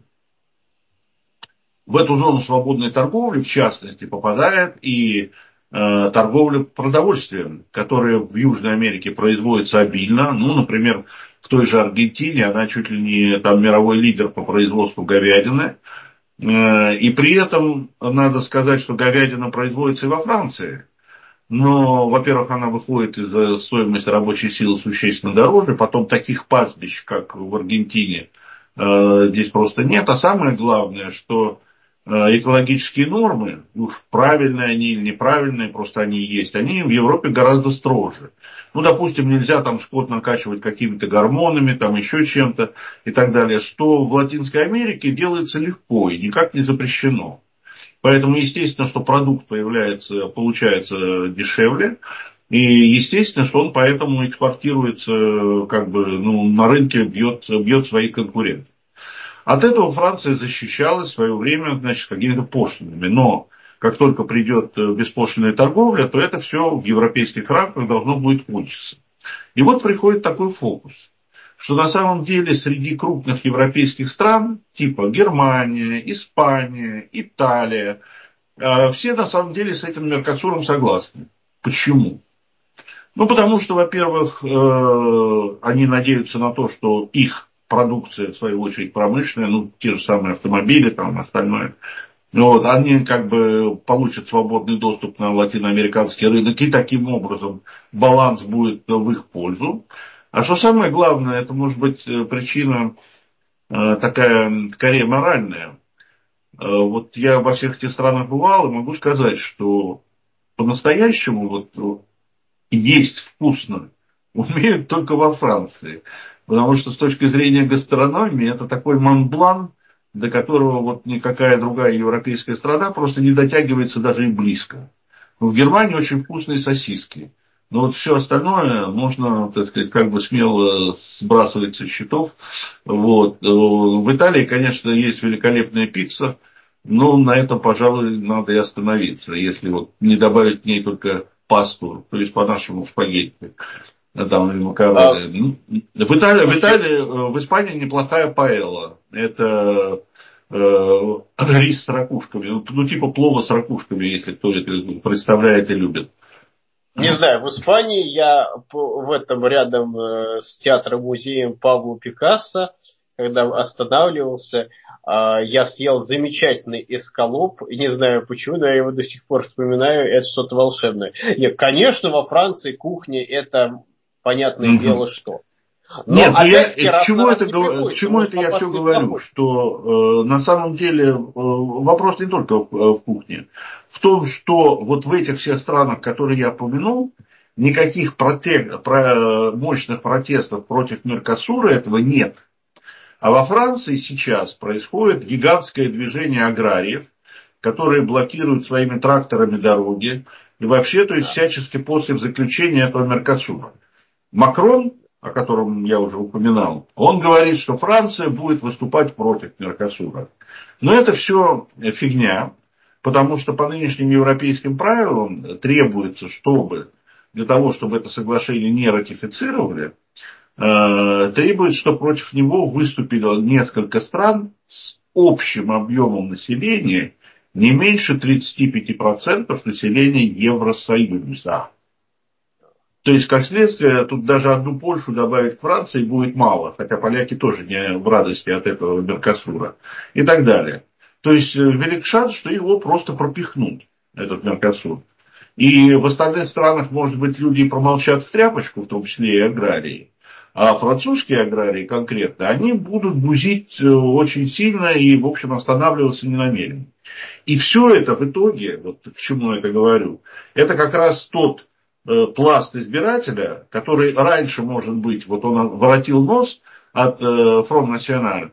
В эту зону свободной торговли, в частности, попадает и торговля продовольствием, которая в Южной Америке производится обильно. Например, в той же Аргентине она чуть ли не там мировой лидер по производству говядины. И при этом надо сказать, что говядина производится и во Франции. Но, во-первых, она выходит из-за стоимости рабочей силы существенно дороже. Потом таких пастбищ, как в Аргентине, здесь просто нет. А самое главное, что экологические нормы, уж правильные они или неправильные, просто они есть, они в Европе гораздо строже. Допустим, нельзя там скот накачивать какими-то гормонами, там еще чем-то и так далее, что в Латинской Америке делается легко и никак не запрещено. Поэтому, естественно, что продукт получается дешевле, и естественно, что он поэтому экспортируется, на рынке бьет своих конкурентов. От этого Франция защищалась в свое время, какими-то пошлинами. Но как только придет беспошлинная торговля, то это все в европейских рамках должно будет кончиться. И вот приходит такой фокус, что на самом деле среди крупных европейских стран, типа Германия, Испания, Италия, все на самом деле с этим Меркосуром согласны. Почему? Ну, потому что, во-первых, они надеются на то, что их продукция, в свою очередь, промышленная, ну, те же самые автомобили, там, остальное, вот, они как бы получат свободный доступ на латиноамериканский рынок, и таким образом баланс будет в их пользу. А что самое главное, это может быть причина такая, скорее, моральная. Вот я во всех этих странах бывал, и могу сказать, что по-настоящему вот есть вкусно умеют только во Франции. Потому что с точки зрения гастрономии это такой монблан, до которого вот никакая другая европейская страна просто не дотягивается даже и близко. В Германии очень вкусные сосиски. Но вот все остальное можно, так сказать, как бы смело сбрасывать со счетов. Вот. В Италии, конечно, есть великолепная пицца, но на этом, пожалуй, надо и остановиться, если вот не добавить к ней только пасту, то есть по-нашему спагетти, там и макароны. В Испании неплохая паэлла. Это рис с ракушками, ну типа плова с ракушками, если кто это представляет и любит. Не знаю, в Испании я в этом рядом с театром-музеем Пабло Пикассо, когда останавливался, я съел замечательный эскалоп, и не знаю почему, но я его до сих пор вспоминаю, это что-то волшебное. Нет, конечно, во Франции кухня это понятное дело что. Но нет, опять-таки к раз на чему раз это, не к приходится, чему это можно я все попасться и говорю? плохой. Что на самом деле вопрос не только в кухне. В том, что вот в этих всех странах, которые я упомянул, никаких мощных протестов против Меркосура этого нет. А во Франции сейчас происходит гигантское движение аграриев, которые блокируют своими тракторами дороги. И вообще, то есть всячески после заключения этого Меркосура. Макрон, о котором я уже упоминал, он говорит, что Франция будет выступать против Меркосура. Но это все фигня, потому что по нынешним европейским правилам требуется, чтобы для того, чтобы это соглашение не ратифицировали, требует, что против него выступило несколько стран с общим объемом населения не меньше 35% населения Евросоюза. То есть, как следствие, тут даже одну Польшу добавить к Франции будет мало, хотя поляки тоже не в радости от этого Меркосура и так далее. То есть, велик шанс, что его просто пропихнут, этот Меркосур. И в остальных странах, может быть, люди промолчат в тряпочку, в том числе и аграрии. А французские аграрии конкретно, они будут бузить очень сильно и, в общем, останавливаться не намерены. И все это в итоге, вот к чему я это говорю, это как раз тот пласт избирателя, который раньше, может быть, вот он воротил нос от Фронт Националь,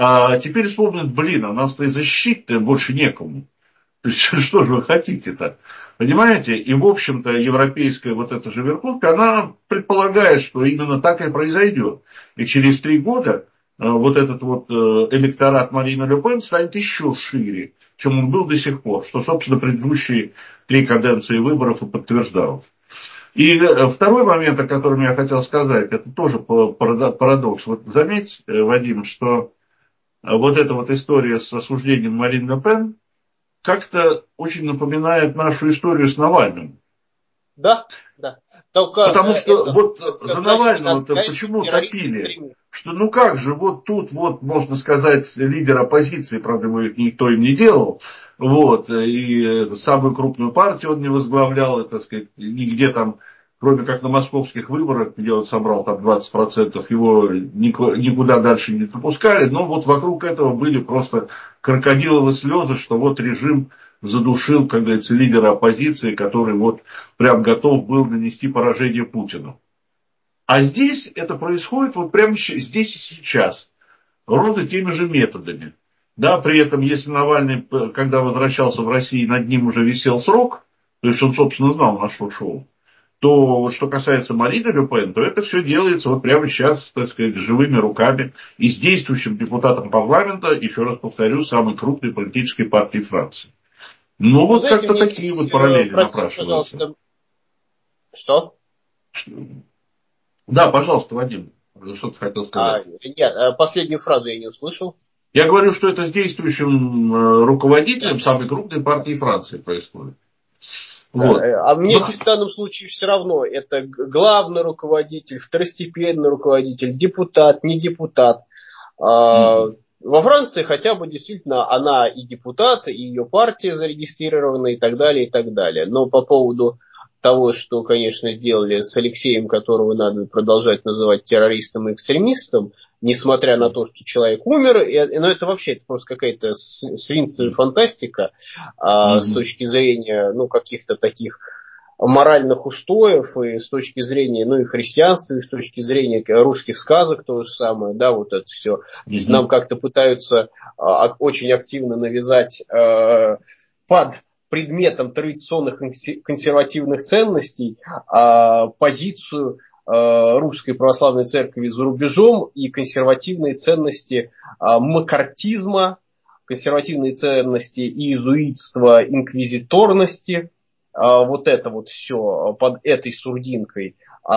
а теперь вспомнит, блин, а нас-то и защитить-то больше некому. То есть, что же вы хотите-то? Понимаете? И, в общем-то, европейская вот эта же верхушка, она предполагает, что именно так и произойдет. И через 3 года вот этот вот электорат Марины Ле Пен станет еще шире, чем он был до сих пор, что, собственно, предыдущие 3 каденции выборов и подтверждал. И второй момент, о котором я хотел сказать, это тоже парадокс. Вот заметь, Вадим, что вот эта вот история с осуждением Марины Ле Пен как-то очень напоминает нашу историю с Навальным. Да, да. Только Потому что это вот за сказать, не надо Навального-то сказать, что почему террорист топили? экстремист. Что ну как же, вот тут вот, можно сказать, лидер оппозиции, правда, его никто им не делал, вот, и самую крупную партию он не возглавлял, и, так сказать, нигде там, кроме как на московских выборах, где он собрал там 20%, его никуда дальше не допускали, но вот вокруг этого были просто крокодиловые слезы, что вот режим задушил, как говорится, лидера оппозиции, который вот прям готов был нанести поражение Путину. А здесь это происходит вот прямо здесь и сейчас, ровно теми же методами. Да, при этом, если Навальный, когда возвращался в Россию, над ним уже висел срок, то есть он, собственно, знал, на что шел, то, что касается Марины Ле Пен, то это все делается вот прямо сейчас, так сказать, живыми руками и с действующим депутатом парламента, еще раз повторю, самой крупной политической партии Франции. Ну, Вы вот знаете, как-то мне такие здесь, вот параллели простите, напрашиваются. пожалуйста, что? Да, пожалуйста, Вадим, что ты хотел сказать? Нет, последнюю фразу я не услышал. Я говорю, что это с действующим руководителем самой крупной партии Франции происходит. Вот. А мне здесь в данном случае все равно, это главный руководитель, второстепенный руководитель, депутат, не депутат. Во Франции хотя бы действительно она и депутат, и ее партия зарегистрирована и так далее, и так далее. Но по поводу того, что, конечно, сделали с Алексеем, которого надо продолжать называть террористом и экстремистом, несмотря на то, что человек умер, но это вообще это просто какая-то свинство и фантастика с точки зрения каких-то таких моральных устоев и с точки зрения, и христианства, и с точки зрения русских сказок то же самое, да, вот это все. То есть нам как-то пытаются очень активно навязать под предметом традиционных консервативных ценностей позицию русской православной церкви за рубежом и консервативные ценности маккартизма, консервативные ценности иезуитства, инквизиторности, вот это вот все под этой сурдинкой,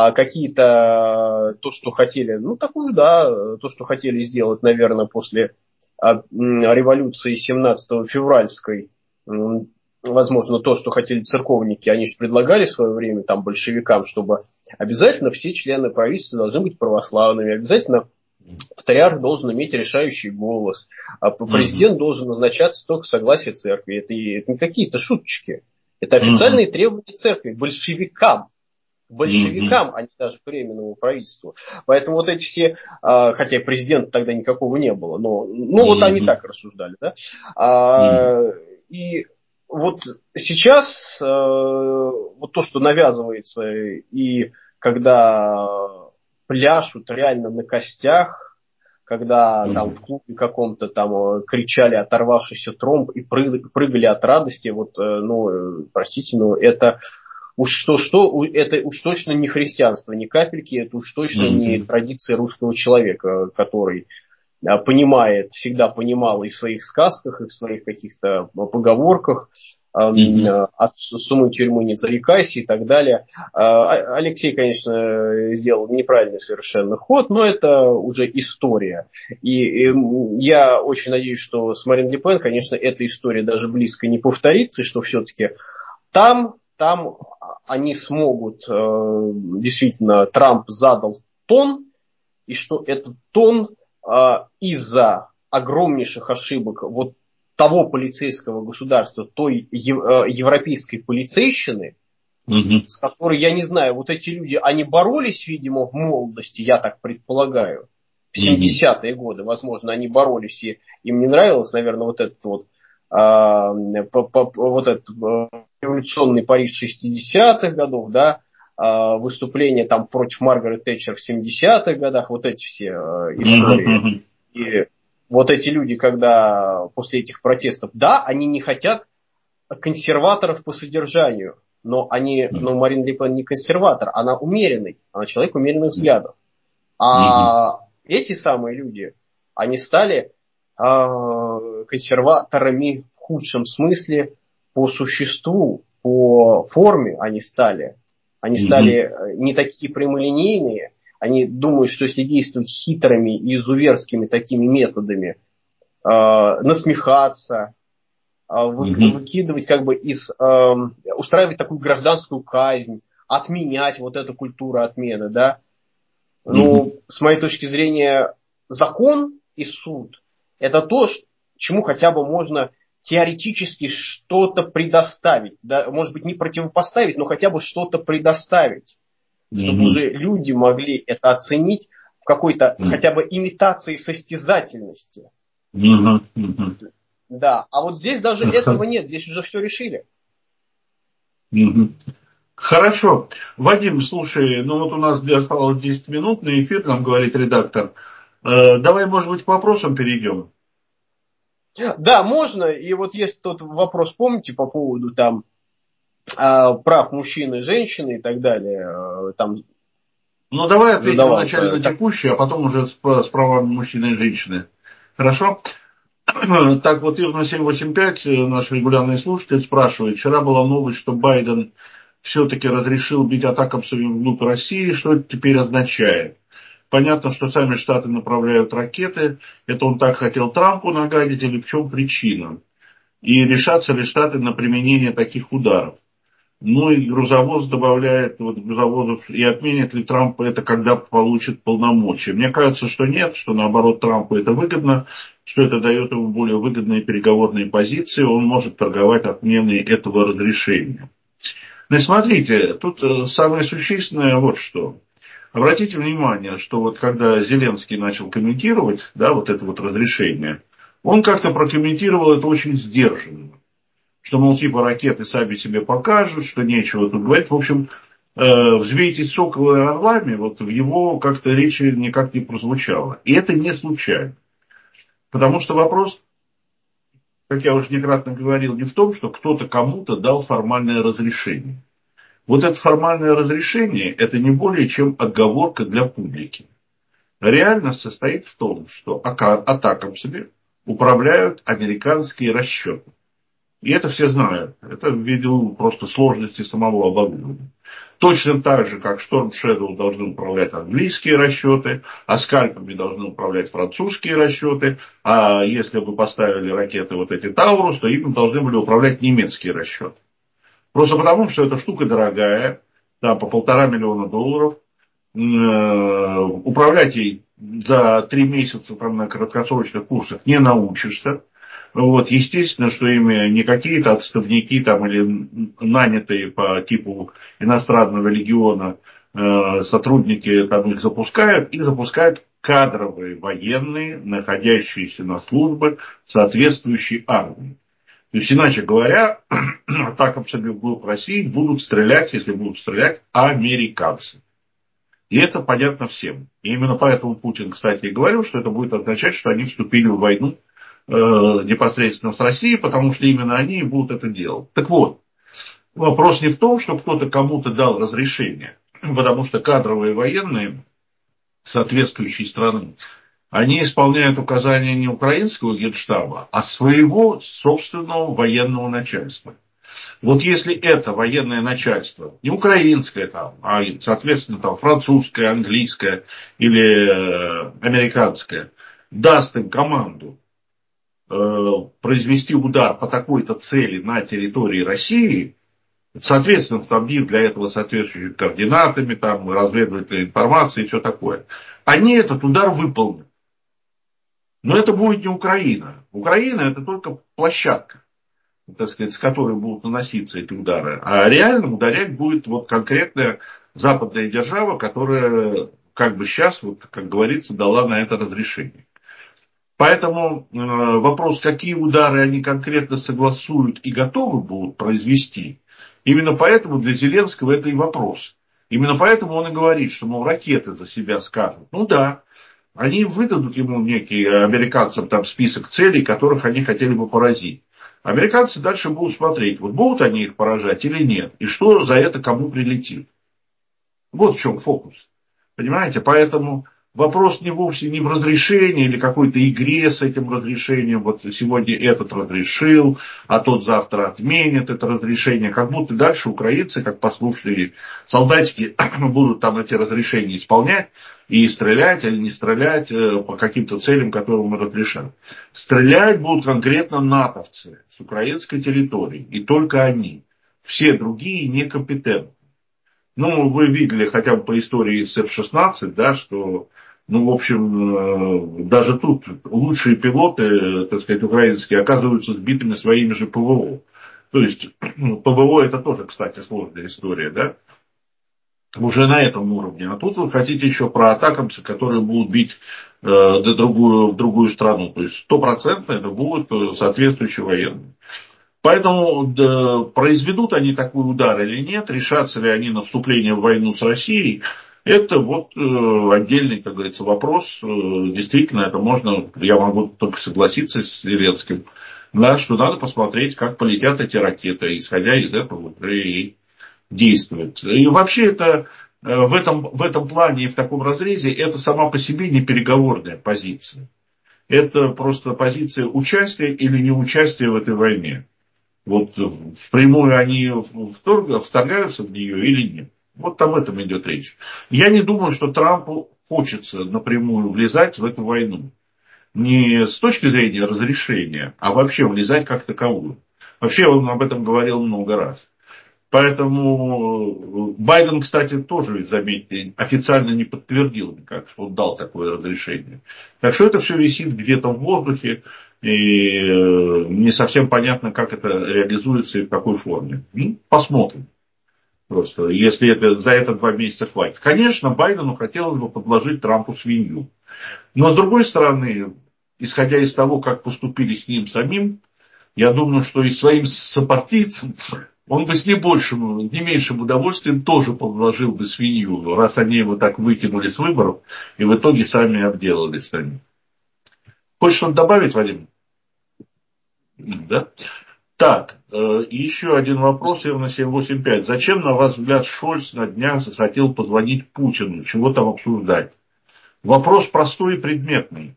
какие-то то, что хотели, то, что хотели сделать, наверное, после революции 17-февральской, возможно, то, что хотели церковники, они же предлагали в свое время там большевикам, чтобы обязательно все члены правительства должны быть православными, обязательно патриарх должен иметь решающий голос, а президент должен назначаться только согласие церкви. Это не какие-то шуточки. Это официальные требования церкви, большевикам, а не даже временному правительству. Поэтому вот эти все, хотя президента тогда никакого не было, но вот они так рассуждали, да. И вот сейчас вот то, что навязывается, и когда пляшут реально на костях, когда там в клубе каком-то там кричали оторвавшийся тромб и прыгали от радости, вот, простите, но это уж это уж точно не христианство, ни капельки, это уж точно не традиция русского человека, который всегда понимал и в своих сказках, и в своих каких-то поговорках, от сумы тюрьмы не зарекайся и так далее. Алексей, конечно, сделал неправильный совершенно ход, но это уже история. И я очень надеюсь, что с Марин Ле Пен, конечно, эта история даже близко не повторится, и что все-таки там они смогут, действительно, Трамп задал тон, и что этот тон из-за огромнейших ошибок вот того полицейского государства, той европейской полицейщины, с которой, я не знаю, вот эти люди, они боролись, видимо, в молодости, я так предполагаю, в 70-е годы, возможно, они боролись, и им не нравилось, наверное, вот этот революционный Париж 60-х годов, да, выступления там против Маргарет Тэтчер в 70-х годах, вот эти все истории. И вот эти люди, когда после этих протестов, да, они не хотят консерваторов по содержанию, но Марин Ле Пен не консерватор, она умеренный, она человек умеренных взглядов. А эти самые люди, они стали консерваторами в худшем смысле по существу, по форме они стали. Они стали не такие прямолинейные, они думают, что если действовать хитрыми и изуверскими такими методами, насмехаться, выкидывать устраивать такую гражданскую казнь, отменять вот эту культуру отмены, да. С моей точки зрения, закон и суд – это то, чему хотя бы можно теоретически что-то предоставить, да, может быть, не противопоставить, но хотя бы что-то предоставить, чтобы уже люди могли это оценить в какой-то хотя бы имитации состязательности. Да, а вот здесь даже этого нет, здесь уже все решили. Хорошо. Вадим, слушай, вот у нас осталось 10 минут на эфир, нам говорит редактор. Давай, может быть, к вопросам перейдем. Да, можно. И вот есть тот вопрос, помните, по поводу там прав мужчин и женщин и так далее. Давай ответим вначале на текущее, а потом уже с правами мужчины и женщины. Хорошо? Так, вот Ир на 785, наш регулярный слушатель, спрашивает. Вчера была новость, что Байден все-таки разрешил бить атакам в глубь России. Что это теперь означает? понятно, что сами Штаты направляют ракеты. Это он так хотел Трампу нагадить или в чем причина? И решатся ли Штаты на применение таких ударов? Ну и грузовоз добавляет, вот грузовозов, и отменит ли Трамп это, когда получит полномочия. Мне кажется, что нет, что наоборот Трампу это выгодно, что это дает ему более выгодные переговорные позиции, он может торговать отменой этого разрешения. Ну и смотрите, тут самое существенное вот что. Обратите внимание, что вот когда Зеленский начал комментировать, да, вот это вот разрешение, он как-то прокомментировал это очень сдержанно. Что, мол, типа ракеты сами себе покажут, что нечего тут говорить. В общем, взвейтесь сокола и орлами, вот в его как-то речи никак не прозвучало. И это не случайно. Потому что вопрос, как я уже неоднократно говорил, не в том, что кто-то кому-то дал формальное разрешение. Вот это формальное разрешение, это не более чем отговорка для публики. Реальность состоит в том, что атакам себе управляют американские расчеты. И это все знают. Это ввиду просто сложности самого оборудования. Точно так же, как Storm Shadow должны управлять английские расчеты, а скальпами должны управлять французские расчеты, а если бы поставили ракеты вот эти Таурус, то ими должны были управлять немецкие расчеты. Просто потому, что эта штука дорогая, да, по $1,5 миллиона. Управлять ей за 3 месяца там, на краткосрочных курсах не научишься. Вот, естественно, что ими не какие-то отставники там, или нанятые по типу иностранного легиона сотрудники там, их запускают кадровые военные, находящиеся на службе соответствующей армии. То есть, иначе говоря, атакам в России будут стрелять, если будут стрелять, американцы. И это понятно всем. И именно поэтому Путин, кстати, и говорил, что это будет означать, что они вступили в войну непосредственно с Россией, потому что именно они и будут это делать. Так вот, вопрос не в том, что кто-то кому-то дал разрешение, потому что кадровые военные соответствующей страны, они исполняют указания не украинского генштаба, а своего собственного военного начальства. Вот если это военное начальство, не украинское там, а соответственно там французское, английское или американское, даст им команду произвести удар по такой-то цели на территории России, соответственно, снабдив для этого соответствующими координатами, там, разведывательной информацией и все такое, они этот удар выполнят. Но это будет не Украина. Украина это только площадка, так сказать, с которой будут наноситься эти удары. А реально ударять будет вот конкретная западная держава, которая как бы сейчас, вот, как говорится, дала на это разрешение. Поэтому вопрос, какие удары они конкретно согласуют и готовы будут произвести, именно поэтому для Зеленского это и вопрос. Именно поэтому он и говорит, что, мол, ракеты за себя скажут. Ну да, они выдадут ему некий американцам там список целей, которых они хотели бы поразить. Американцы дальше будут смотреть, вот будут они их поражать или нет, и что за это кому прилетит. Вот в чем фокус. Понимаете, поэтому вопрос не вовсе не в разрешении или какой-то игре с этим разрешением. Вот сегодня этот разрешил, а тот завтра отменит это разрешение. Как будто дальше украинцы, как послушные солдатики, будут там эти разрешения исполнять и стрелять или не стрелять по каким-то целям, которые мы разрешаем. Стрелять будут конкретно натовцы с украинской территории. И только они. Все другие некомпетентны. Ну, вы видели хотя бы по истории с F-16, да, что, ну, в общем, даже тут лучшие пилоты, так сказать, украинские, оказываются сбитыми своими же ПВО. То есть, ПВО это тоже, кстати, сложная история, да, уже на этом уровне. А тут вы хотите еще про атакамсы, которые будут бить в другую страну. То есть, 100% это будут соответствующие военные. Поэтому да, произведут они такой удар или нет, решатся ли они на вступление в войну с Россией, это вот отдельный, как говорится, вопрос. Действительно, это можно, я могу только согласиться с Зеленским, да, что надо посмотреть, как полетят эти ракеты, исходя из этого и действовать. И вообще это в этом плане и в таком разрезе это сама по себе не переговорная позиция. Это просто позиция участия или неучастия в этой войне. Вот впрямую они вторгаются в нее или нет. Вот об этом идет речь. Я не думаю, что Трампу хочется напрямую влезать в эту войну. Не с точки зрения разрешения, а вообще влезать как таковую. Вообще он об этом говорил много раз. Поэтому Байден, кстати, тоже, заметьте, официально не подтвердил никак, что он дал такое разрешение. Так что это все висит где-то в воздухе, и не совсем понятно, как это реализуется и в какой форме. Ну, посмотрим. Просто, если это, за это 2 месяца хватит. Конечно, Байдену хотелось бы подложить Трампу свинью. Но с другой стороны, исходя из того, как поступили с ним самим, я думаю, что и своим сопартийцам он бы с не большим, не меньшим удовольствием тоже подложил бы свинью, раз они его так выкинули с выборов и в итоге сами обделались. Хочешь что-то добавить, Вадим? Да? Так, и еще один вопрос, на 785. Зачем, на ваш взгляд, Шольц на днях захотел позвонить Путину? Чего там обсуждать? Вопрос простой и предметный.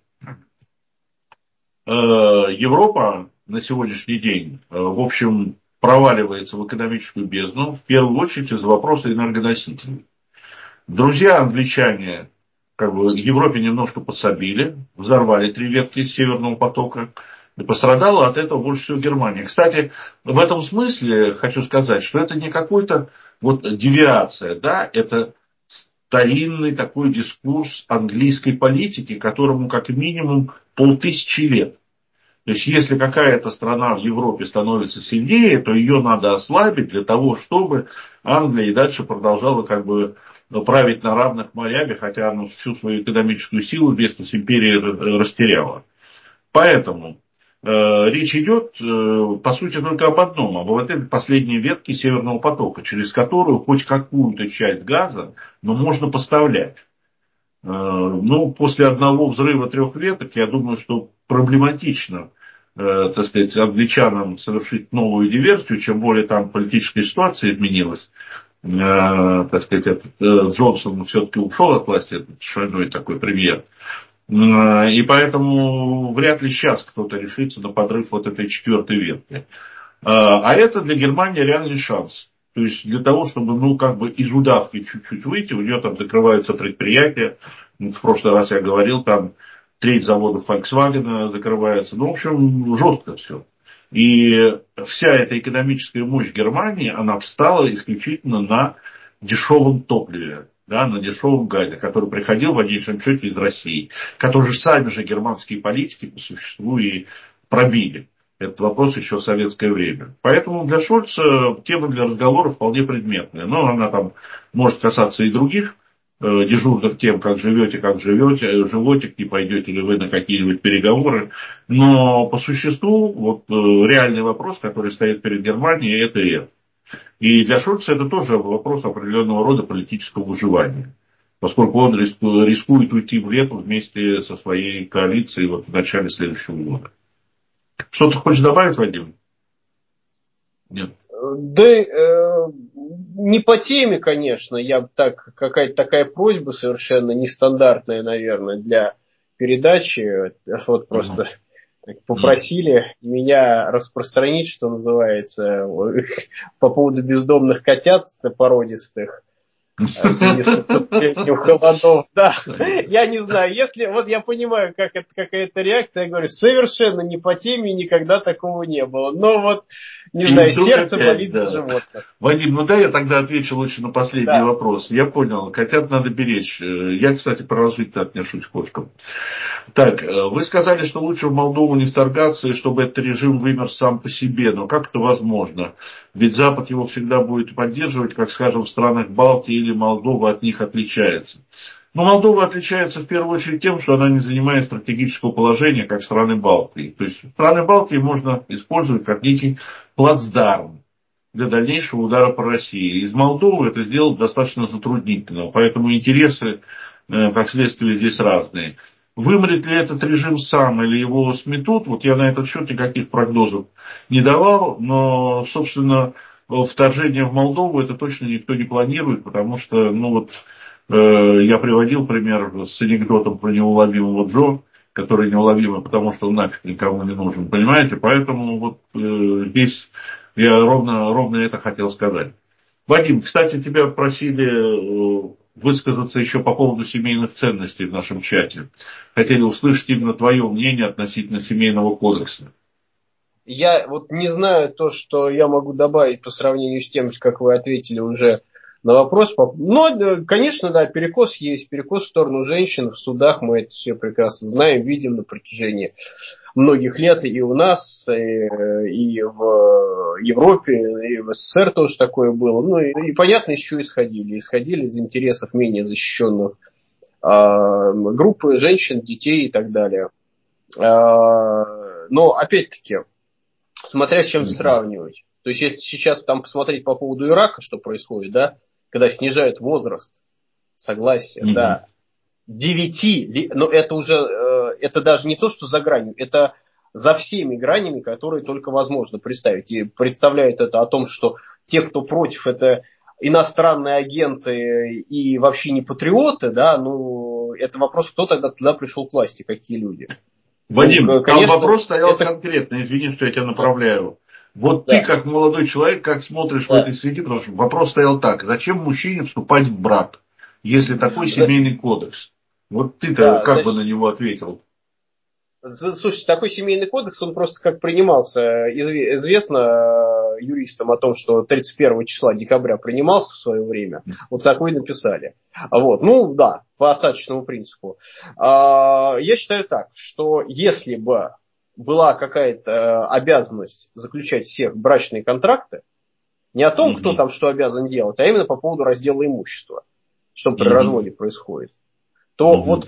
Европа на сегодняшний день, в общем, проваливается в экономическую бездну, в первую очередь из-за вопроса энергоносителей. Друзья англичане как бы Европе немножко подсобили, взорвали 3 ветки Северного потока, и пострадала от этого больше всего Германия. Кстати, в этом смысле хочу сказать, что это не какой-то вот девиация, да, это старинный такой дискурс английской политики, которому как минимум 500 лет. То есть, если какая-то страна в Европе становится сильнее, то ее надо ослабить для того, чтобы Англия и дальше продолжала как бы править на равных морях, хотя она всю свою экономическую силу вместе с империей растеряла. Поэтому речь идет, по сути, только об одном, об вот этой последней ветке Северного потока, через которую хоть какую-то часть газа, но можно поставлять. Ну, после одного взрыва 3 веток, я думаю, что проблематично, так сказать, англичанам совершить новую диверсию, чем более там политическая ситуация изменилась. Так сказать, Джонсон все-таки ушел от власти, этот шальной такой премьер. И поэтому вряд ли сейчас кто-то решится на подрыв вот этой 4 ветки. А это для Германии реальный шанс. То есть для того, чтобы, ну, как бы из удавки чуть-чуть выйти, у нее там закрываются предприятия. В прошлый раз я говорил, там 1/3 заводов Volkswagen закрывается. Ну, в общем, жестко все. И вся эта экономическая мощь Германии, она встала исключительно на дешевом топливе, да, на дешевом газе, который приходил в конечном счете из России, который же сами же германские политики по существу и пробили. Этот вопрос еще в советское время. Поэтому для Шольца тема для разговора вполне предметная. Но она там может касаться и других дежурных тем, как живете, животик, не пойдете ли вы на какие-нибудь переговоры. Но по существу вот реальный вопрос, который стоит перед Германией, это и это. И для Шольца это тоже вопрос определенного рода политического выживания. Поскольку он рискует уйти в лету вместе со своей коалицией вот в начале следующего года. Что-то хочешь добавить, Вадим? Нет. Да, не по теме, конечно. Я так, какая-то такая просьба совершенно нестандартная, наверное, для передачи. Вот просто попросили меня распространить, что называется, по поводу бездомных котят породистых. В связи с наступлением холодов. Да, я не знаю, если, вот я понимаю, как это какая-то реакция, я говорю, совершенно не по теме, никогда такого не было. Но вот, не знаю, сердце болит за животных. Вадим, ну да, я тогда отвечу лучше на последний вопрос. Я понял, котят надо беречь. Я, кстати, положительно отношусь к кошкам. Так, вы сказали, что лучше в Молдову не вторгаться, и чтобы этот режим вымер сам по себе. Но как это возможно? Ведь Запад его всегда будет поддерживать, как, скажем, в странах Балтии или Молдова от них отличается. Но Молдова отличается в первую очередь тем, что она не занимает стратегического положения, как страны Балтии. То есть страны Балтии можно использовать как некий плацдарм для дальнейшего удара по России. Из Молдовы это сделать достаточно затруднительно, поэтому интересы, как следствие, здесь разные. Вымрет ли этот режим сам или его сметут, вот я на этот счет никаких прогнозов не давал, но, собственно, вторжение в Молдову это точно никто не планирует, потому что, ну вот, я приводил пример с анекдотом про неуловимого Джо, который неуловимый, потому что он нафиг никому не нужен, понимаете, поэтому вот здесь я ровно это хотел сказать. Вадим, кстати, тебя просили высказаться еще по поводу семейных ценностей в нашем чате. Хотели услышать именно твое мнение относительно семейного кодекса. Я вот не знаю то, что я могу добавить по сравнению с тем, как вы ответили уже на вопрос. Но, конечно, да, перекос есть. Перекос в сторону женщин в судах. Мы это все прекрасно знаем, видим на протяжении многих лет. И у нас, и в Европе, и в СССР тоже такое было. Ну и понятно, из чего исходили. Исходили из интересов менее защищенных группы женщин, детей и так далее. Но, опять-таки, смотря с чем сравнивать. То есть, если сейчас там посмотреть по поводу Ирака, что происходит, да, когда снижают возраст согласия, да, 9, но это уже, это даже не то, что за гранью, это за всеми гранями, которые только возможно представить. И представляют это о том, что те, кто против, это иностранные агенты и вообще не патриоты, да, ну, это вопрос, кто тогда туда пришел к власти, какие люди. Вадим, ну, конечно, там вопрос стоял конкретно, извини, что я тебя направляю. Вот да. ты, как молодой человек, как смотришь в этой свете, потому что вопрос стоял так: зачем мужчине вступать в брак, если такой семейный кодекс? Вот ты-то как бы на него ответил? Слушайте, такой семейный кодекс, он просто как принимался, известно юристам о том, что 31 числа декабря принимался в свое время, вот такой написали. Вот. Ну да, по остаточному принципу. Я считаю так, что если бы была какая-то обязанность заключать всех брачные контракты, не о том, кто там что обязан делать, а именно по поводу раздела имущества, что при разводе происходит, то вот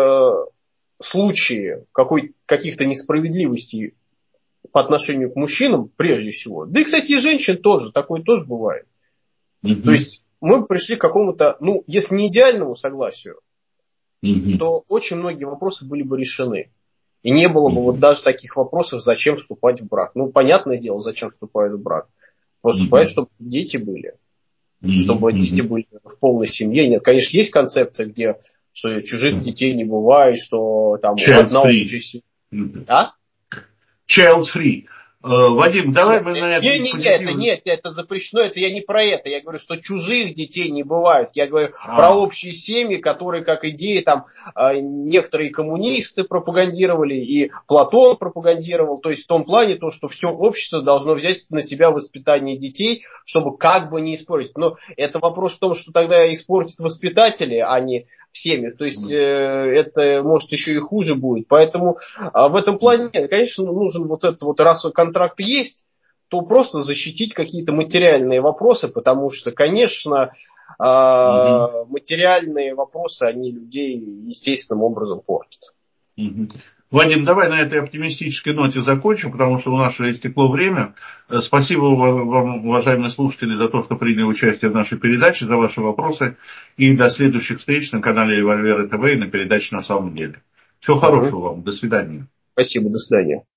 случаи каких-то несправедливостей по отношению к мужчинам, прежде всего, да и, кстати, и женщин тоже, такое тоже бывает. То есть мы пришли к какому-то, ну, если не идеальному согласию, то очень многие вопросы были бы решены. И не было бы вот даже таких вопросов, зачем вступать в брак. Ну, понятное дело, зачем вступают в брак. Вступают, чтобы дети были. Чтобы дети были в полной семье. Нет, конечно, есть концепция, где что чужих детей не бывает, что там одна общая семья. А? Child free. Вадим, давай мы на это Нет, это запрещено, это я не про это. Я говорю, что чужих детей не бывает. Я говорю про общие семьи, которые как идеи там некоторые коммунисты пропагандировали, и Платон пропагандировал. То есть в том плане, то, что все общество должно взять на себя воспитание детей, чтобы как бы не испортить. Но это вопрос в том, что тогда испортят воспитатели, а не в семьях. То есть это может еще и хуже будет. Поэтому в этом плане, конечно, нужен вот этот вот, раз контракт есть, то просто защитить какие-то материальные вопросы, потому что, конечно, материальные вопросы, они людей естественным образом портят. Вадим, давай на этой оптимистической ноте закончим, потому что у нас уже истекло время. Спасибо вам, уважаемые слушатели, за то, что приняли участие в нашей передаче, за ваши вопросы. И до следующих встреч на канале Револьверы ТВ и на передаче «На самом деле». Всего хорошего вам. До свидания. Спасибо, до свидания.